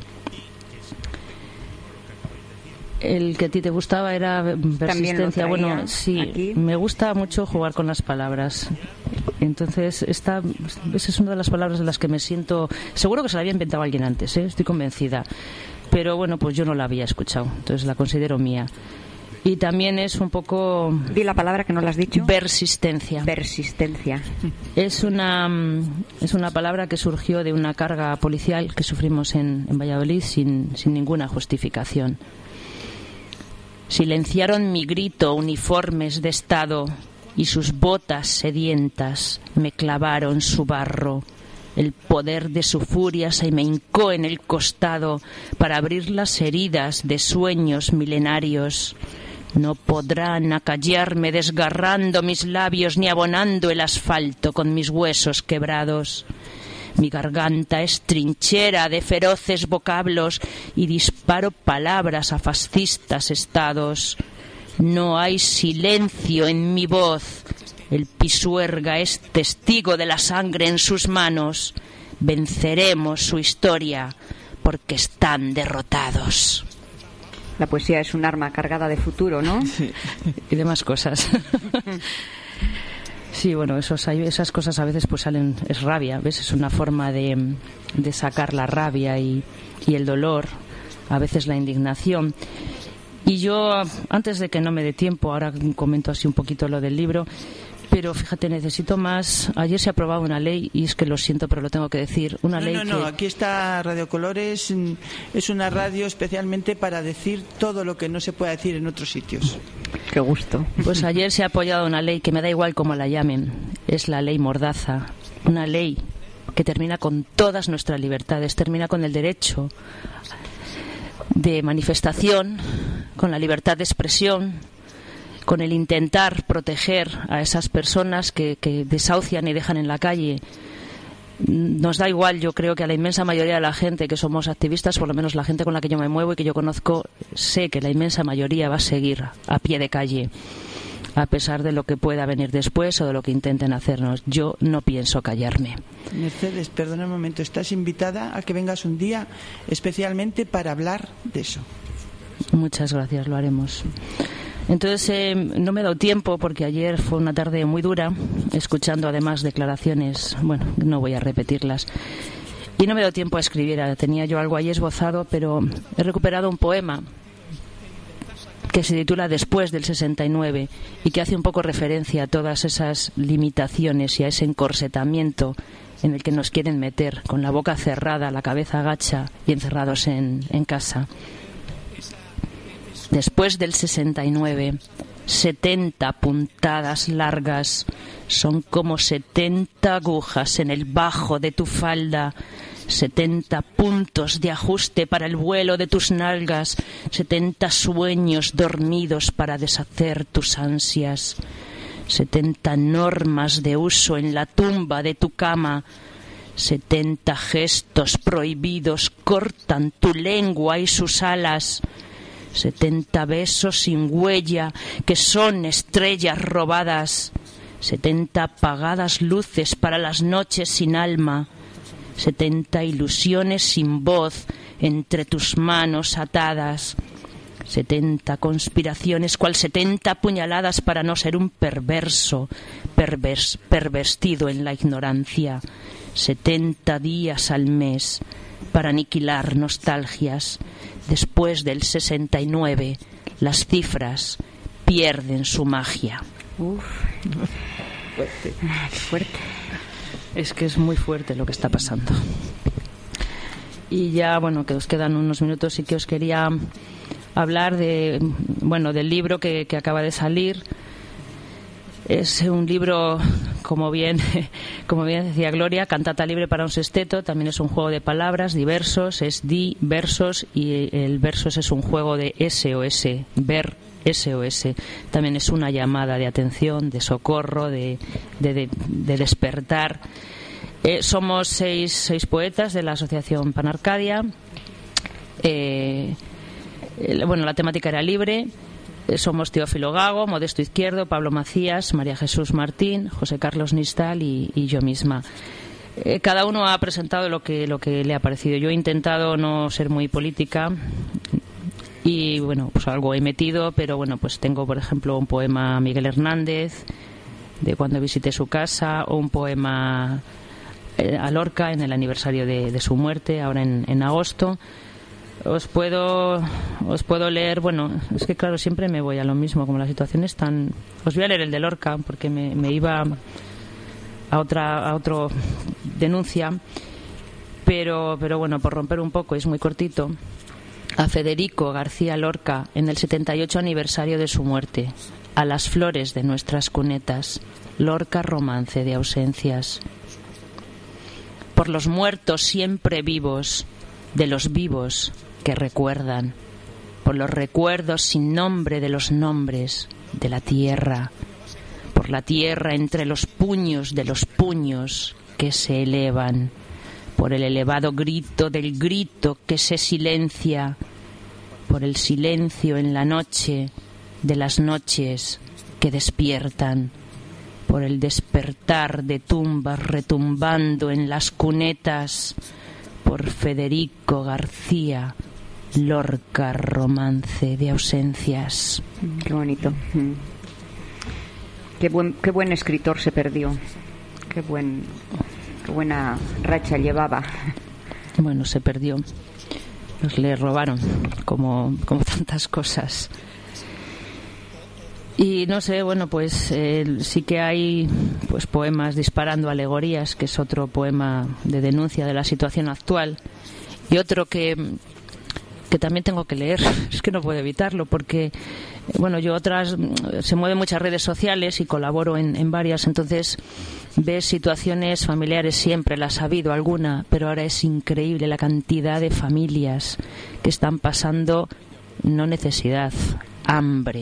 Speaker 3: El que a ti te gustaba era persistencia. Bueno, sí, aquí. Me gusta mucho jugar con las palabras. Entonces, esa es una de las palabras de las que me siento... Seguro que se la había inventado alguien antes, estoy convencida. Pero bueno, pues yo no la había escuchado, entonces la considero mía. Y también es un poco...
Speaker 2: Di la palabra que no la has dicho.
Speaker 3: Persistencia.
Speaker 2: Persistencia.
Speaker 3: Es una palabra que surgió de una carga policial que sufrimos en Valladolid sin ninguna justificación. Silenciaron mi grito uniformes de Estado y sus botas sedientas me clavaron su barro. El poder de su furia se me hincó en el costado para abrir las heridas de sueños milenarios. No podrán acallarme desgarrando mis labios ni abonando el asfalto con mis huesos quebrados. Mi garganta es trinchera de feroces vocablos y disparo palabras a fascistas estados. No hay silencio en mi voz. El Pisuerga es testigo de la sangre en sus manos. Venceremos su historia porque están derrotados.
Speaker 2: La poesía es un arma cargada de futuro, ¿no?
Speaker 3: Sí. Y demás cosas. Sí, bueno, esas cosas a veces pues salen, es rabia, ¿ves? Es una forma de sacar la rabia y el dolor, a veces la indignación. Y yo, antes de que no me dé tiempo, ahora comento así un poquito lo del libro, pero fíjate, necesito más. Ayer se ha aprobado una ley, y es que lo siento, pero lo tengo que decir.
Speaker 1: No, aquí está Radio Colores, es una radio especialmente para decir todo lo que no se puede decir en otros sitios.
Speaker 2: Qué gusto.
Speaker 3: Pues ayer se ha apoyado una ley que me da igual cómo la llamen, es la ley Mordaza, una ley que termina con todas nuestras libertades, termina con el derecho de manifestación, con la libertad de expresión, con el intentar proteger a esas personas que desahucian y dejan en la calle. Nos da igual, yo creo que a la inmensa mayoría de la gente que somos activistas, por lo menos la gente con la que yo me muevo y que yo conozco, sé que la inmensa mayoría va a seguir a pie de calle, a pesar de lo que pueda venir después o de lo que intenten hacernos. Yo no pienso callarme.
Speaker 1: Mercedes, perdona un momento, estás invitada a que vengas un día especialmente para hablar de eso.
Speaker 3: Muchas gracias, lo haremos. Entonces no me he dado tiempo porque ayer fue una tarde muy dura, escuchando además declaraciones, bueno, no voy a repetirlas, y no me he dado tiempo a escribir. Tenía yo algo ahí esbozado, pero he recuperado un poema que se titula Después del 69 y que hace un poco referencia a todas esas limitaciones y a ese encorsetamiento en el que nos quieren meter, con la boca cerrada, la cabeza agacha y encerrados en casa. Después del 69, 70 puntadas largas son como 70 agujas en el bajo de tu falda, 70 puntos de ajuste para el vuelo de tus nalgas, 70 sueños dormidos para deshacer tus ansias, 70 normas de uso en la tumba de tu cama, 70 gestos prohibidos cortan tu lengua y sus alas, 70 besos sin huella que son estrellas robadas, 70 apagadas luces para las noches sin alma, 70 ilusiones sin voz entre tus manos atadas, 70 conspiraciones cual 70 puñaladas para no ser un perverso, pervertido en la ignorancia, 70 días al mes para aniquilar nostalgias. Después del 69, las cifras pierden su magia.
Speaker 2: Uf, fuerte. Fuerte.
Speaker 3: Es que es muy fuerte lo que está pasando. Y ya, bueno, que os quedan unos minutos y que os quería hablar del libro que acaba de salir. Es un libro, como bien decía Gloria, cantata libre para un sexteto. También es un juego de palabras diversos, es versos, y el versos es un juego de SOS, ver SOS. También es una llamada de atención, de socorro, de despertar. Somos seis poetas de la Asociación Panarcadia La temática era libre. Somos Teófilo Gago, Modesto Izquierdo, Pablo Macías, María Jesús Martín, José Carlos Nistal y yo misma. Cada uno ha presentado lo que le ha parecido. Yo he intentado no ser muy política y, pues algo he metido, pero pues tengo, por ejemplo, un poema a Miguel Hernández de cuando visité su casa, o un poema a Lorca en el aniversario de su muerte, ahora en agosto. Os puedo leer, es que claro, siempre me voy a lo mismo, como la situación es tan... Os voy a leer el de Lorca, porque me iba a otro denuncia, pero por romper un poco, es muy cortito. A Federico García Lorca, en el 78 aniversario de su muerte. A las flores de nuestras cunetas, Lorca, romance de ausencias. Por los muertos siempre vivos, de los vivos que recuerdan, por los recuerdos sin nombre de los nombres de la tierra, por la tierra entre los puños de los puños que se elevan, por el elevado grito del grito que se silencia, por el silencio en la noche de las noches que despiertan, por el despertar de tumbas retumbando en las cunetas, por Federico García Lorca, romance de ausencias.
Speaker 2: Qué bonito. Qué buen escritor se perdió. Qué buena racha llevaba.
Speaker 3: Bueno, se perdió. Pues le robaron, como tantas cosas. Y no sé, sí que hay poemas disparando alegorías, que es otro poema de denuncia de la situación actual, y otro que también tengo que leer, es que no puedo evitarlo, porque se mueven muchas redes sociales y colaboro en varias, entonces ves situaciones familiares, siempre las ha habido alguna, pero ahora es increíble la cantidad de familias que están pasando no necesidad, hambre.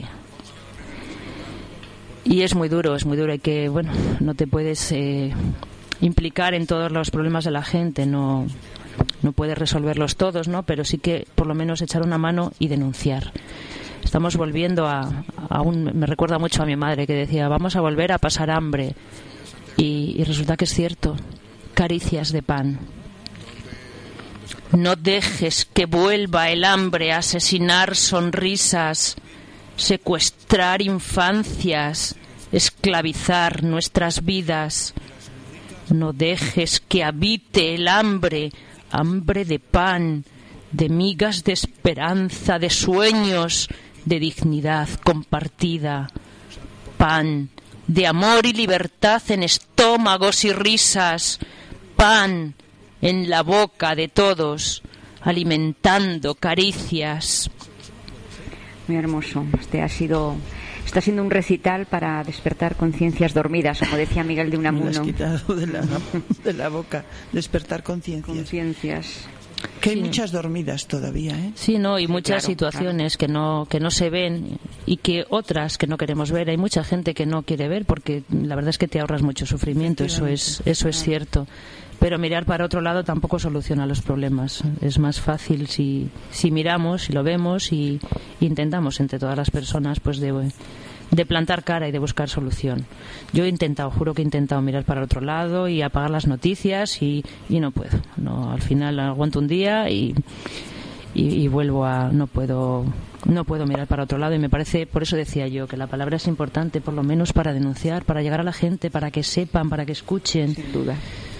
Speaker 3: Y es muy duro, hay que, no te puedes implicar en todos los problemas de la gente, no puedes resolverlos todos, ¿no? Pero sí que por lo menos echar una mano y denunciar. Estamos volviendo me recuerda mucho a mi madre, que decía, vamos a volver a pasar hambre. Y resulta que es cierto, caricias de pan. No dejes que vuelva el hambre a asesinar sonrisas, secuestrar infancias, esclavizar nuestras vidas. No dejes que habite el hambre de pan, de migas de esperanza, de sueños, de dignidad compartida. Pan de amor y libertad en estómagos y risas. Pan en la boca de todos, alimentando caricias.
Speaker 2: Muy hermoso. Está siendo un recital para despertar conciencias dormidas, como decía Miguel de Unamuno.
Speaker 1: Me lo has quitado de la boca. Despertar conciencias. Que hay muchas dormidas todavía, ¿eh?
Speaker 3: Sí, no, y muchas situaciones que no se ven, y que otras que no queremos ver. Hay mucha gente que no quiere ver, porque la verdad es que te ahorras mucho sufrimiento, eso es cierto. Pero mirar para otro lado tampoco soluciona los problemas. Es más fácil si miramos, si lo vemos y intentamos entre todas las personas de plantar cara y de buscar solución. Yo juro que he intentado mirar para otro lado y apagar las noticias y no puedo. No, al final aguanto un día y vuelvo a... No puedo mirar para otro lado, y me parece, por eso decía yo, que la palabra es importante, por lo menos para denunciar, para llegar a la gente, para que sepan, para que escuchen.
Speaker 2: Sin duda.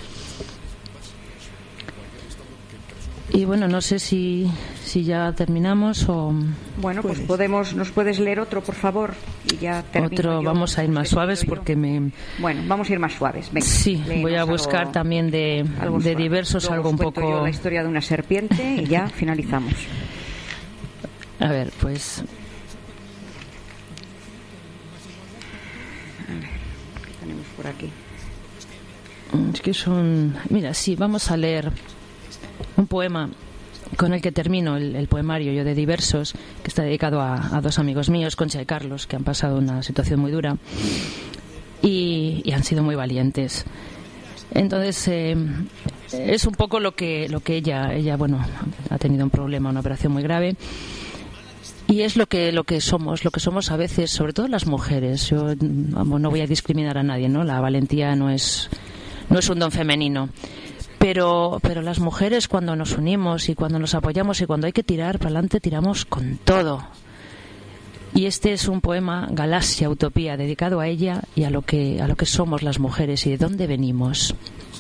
Speaker 3: Y no sé si ya terminamos o...
Speaker 2: Bueno, pues nos puedes leer otro, por favor, y ya termino.
Speaker 3: Vamos a ir más suaves porque
Speaker 2: Bueno, vamos a ir más suaves. Venga,
Speaker 3: sí, voy a buscar también de diversos,
Speaker 2: luego
Speaker 3: algo un poco...
Speaker 2: yo la historia de una serpiente y ya finalizamos.
Speaker 3: A ver, pues...
Speaker 2: A ver, ¿qué tenemos por aquí?
Speaker 3: Es que Mira, sí, vamos a leer un poema con el que termino el poemario yo de diversos, que está dedicado a dos amigos míos, Concha y Carlos, que han pasado una situación muy dura y han sido muy valientes. Entonces es un poco lo que ella ha tenido un problema, una operación muy grave. Y es lo que somos a veces, sobre todo las mujeres. Yo no voy a discriminar a nadie, ¿no? La valentía no es un don femenino. Pero las mujeres, cuando nos unimos y cuando nos apoyamos y cuando hay que tirar para adelante, tiramos con todo. Y este es un poema, Galaxia, Utopía, dedicado a ella y a lo que somos las mujeres y de dónde venimos.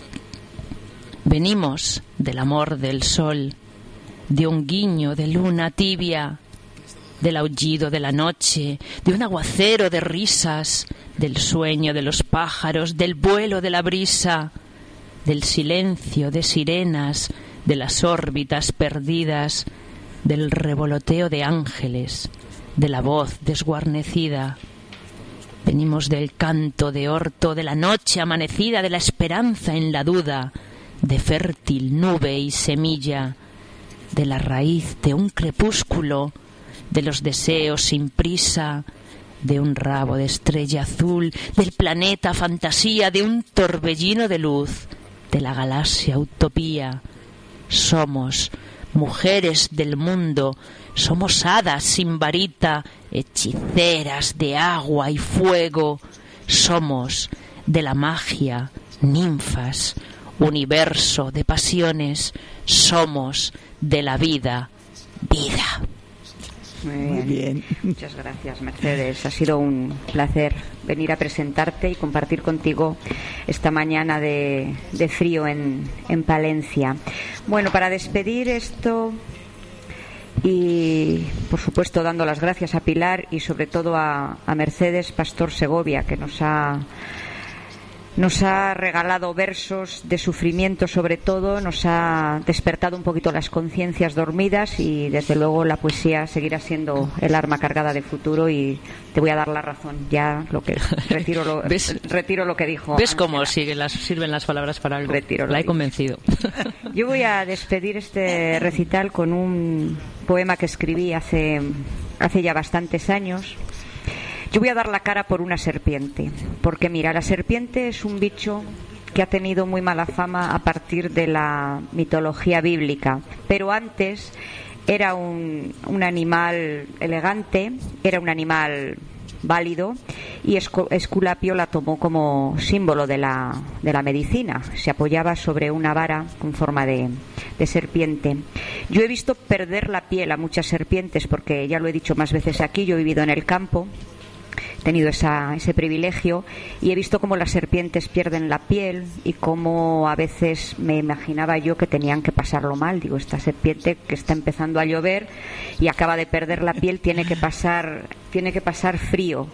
Speaker 3: Venimos del amor del sol, de un guiño de luna tibia, del aullido de la noche, de un aguacero de risas, del sueño de los pájaros, del vuelo de la brisa, del silencio de sirenas, de las órbitas perdidas, del revoloteo de ángeles, de la voz desguarnecida. Venimos del canto de orto, de la noche amanecida, de la esperanza en la duda, de fértil nube y semilla, de la raíz de un crepúsculo, de los deseos sin prisa, de un rabo de estrella azul, del planeta fantasía, de un torbellino de luz, de la galaxia utopía. Somos mujeres del mundo, somos hadas sin varita, hechiceras de agua y fuego. Somos de la magia, ninfas, universo de pasiones. Somos de la vida, vida.
Speaker 1: Muy bien.
Speaker 2: Muchas gracias, Mercedes. Ha sido un placer venir a presentarte y compartir contigo esta mañana de frío en Palencia. Bueno, para despedir esto y, por supuesto, dando las gracias a Pilar y sobre todo a Mercedes Pastor Segovia, que nos ha regalado versos de sufrimiento, sobre todo, nos ha despertado un poquito las conciencias dormidas y desde luego la poesía seguirá siendo el arma cargada de futuro y te voy a dar la razón. Ya retiro lo que dijo.
Speaker 3: ¿Ves cómo sirven las palabras para algo? La he convencido.
Speaker 2: Yo voy a despedir este recital con un poema que escribí hace ya bastantes años. Yo voy a dar la cara por una serpiente, porque mira, la serpiente es un bicho que ha tenido muy mala fama a partir de la mitología bíblica, pero antes era un animal elegante, era un animal válido y Esculapio la tomó como símbolo de la medicina. Se apoyaba sobre una vara con forma de serpiente. Yo he visto perder la piel a muchas serpientes porque, ya lo he dicho más veces aquí, yo he vivido en el campo, he tenido ese privilegio y he visto cómo las serpientes pierden la piel y cómo a veces me imaginaba yo que tenían que pasarlo mal. Digo, esta serpiente que está empezando a llover y acaba de perder la piel tiene que pasar frío.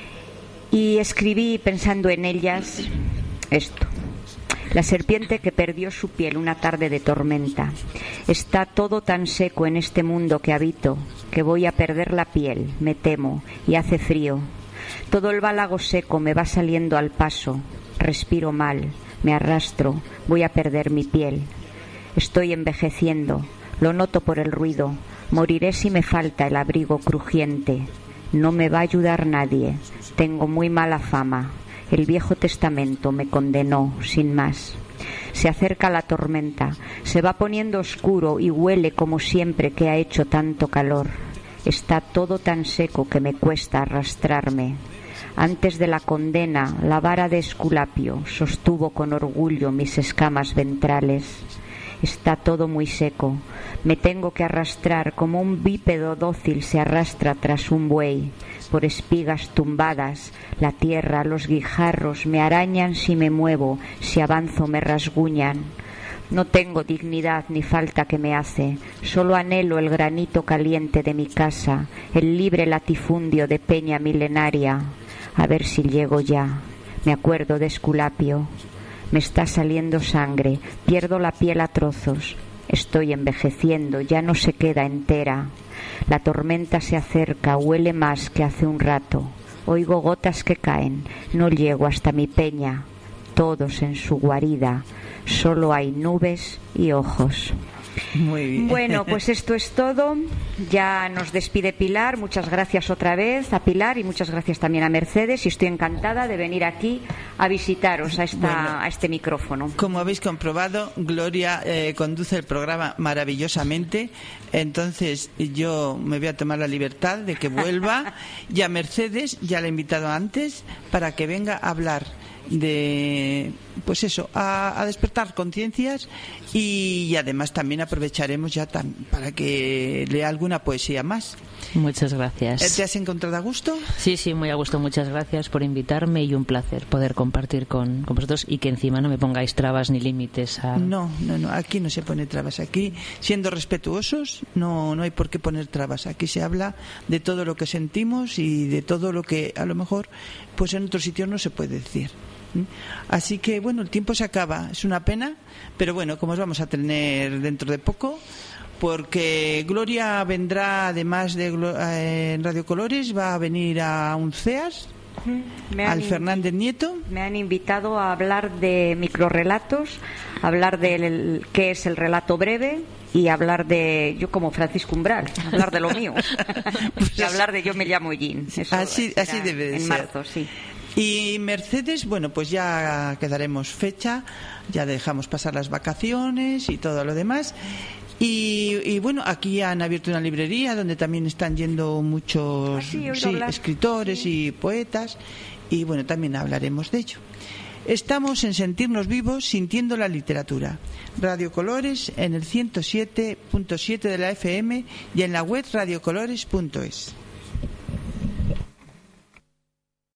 Speaker 2: Y escribí pensando en ellas esto: la serpiente que perdió su piel una tarde de tormenta. Está todo tan seco en este mundo que habito, que voy a perder la piel, me temo, y hace frío. Todo el válago seco me va saliendo al paso, respiro mal, me arrastro, voy a perder mi piel. Estoy envejeciendo, lo noto por el ruido, moriré si me falta el abrigo crujiente. No me va a ayudar nadie, tengo muy mala fama. El Viejo Testamento me condenó, sin más. Se acerca la tormenta, se va poniendo oscuro y huele como siempre que ha hecho tanto calor. Está todo tan seco que me cuesta arrastrarme. Antes de la condena, la vara de Esculapio sostuvo con orgullo mis escamas ventrales. Está todo muy seco. Me tengo que arrastrar como un bípedo dócil se arrastra tras un buey. Por espigas tumbadas, la tierra, los guijarros me arañan si me muevo, si avanzo me rasguñan. No tengo dignidad ni falta que me hace, solo anhelo el granito caliente de mi casa, el libre latifundio de peña milenaria. A ver si llego ya. Me acuerdo de Esculapio. Me está saliendo sangre, pierdo la piel a trozos. Estoy envejeciendo, ya no se queda entera. La tormenta se acerca, huele más que hace un rato. Oigo gotas que caen, no llego hasta mi peña. Todos en su guarida, solo hay nubes y ojos.
Speaker 1: Muy bien.
Speaker 2: Bueno, pues esto es todo. Ya nos despide Pilar. Muchas gracias otra vez a Pilar y muchas gracias también a Mercedes. Y estoy encantada de venir aquí a visitaros a este micrófono.
Speaker 1: Como habéis comprobado, Gloria conduce el programa maravillosamente, entonces yo me voy a tomar la libertad de que vuelva. Y a Mercedes ya la he invitado antes para que venga a hablar de, pues eso, a despertar conciencias, y además también aprovecharemos ya para que lea alguna poesía más.
Speaker 3: Muchas gracias.
Speaker 1: ¿Te has encontrado a gusto?
Speaker 3: Sí, muy a gusto. Muchas gracias por invitarme y un placer poder compartir con vosotros, y que encima no me pongáis trabas ni límites.
Speaker 1: No, aquí no se pone trabas. Aquí, siendo respetuosos, no hay por qué poner trabas. Aquí se habla de todo lo que sentimos y de todo lo que a lo mejor pues en otros sitios no se puede decir. Así que bueno, el tiempo se acaba, es una pena, pero bueno, como os vamos a tener dentro de poco, porque Gloria vendrá, además de en Radio Colores, va a venir a un CEAS, al Fernández Nieto.
Speaker 2: Me han invitado a hablar de microrrelatos, hablar de qué es el relato breve, y hablar de, yo como Francisco Umbral, hablar de lo mío. Pues y hablar de Yo me llamo Jean.
Speaker 1: Así debe de ser.
Speaker 2: En marzo, sí.
Speaker 1: Y Mercedes, bueno, pues ya quedaremos fecha, ya dejamos pasar las vacaciones y todo lo demás. Y bueno, aquí han abierto una librería donde también están yendo muchos escritores y poetas, y bueno, también hablaremos de ello. Estamos en Sentirnos Vivos, sintiendo la literatura. Radio Colores en el 107.7 de la FM y en la web radiocolores.es.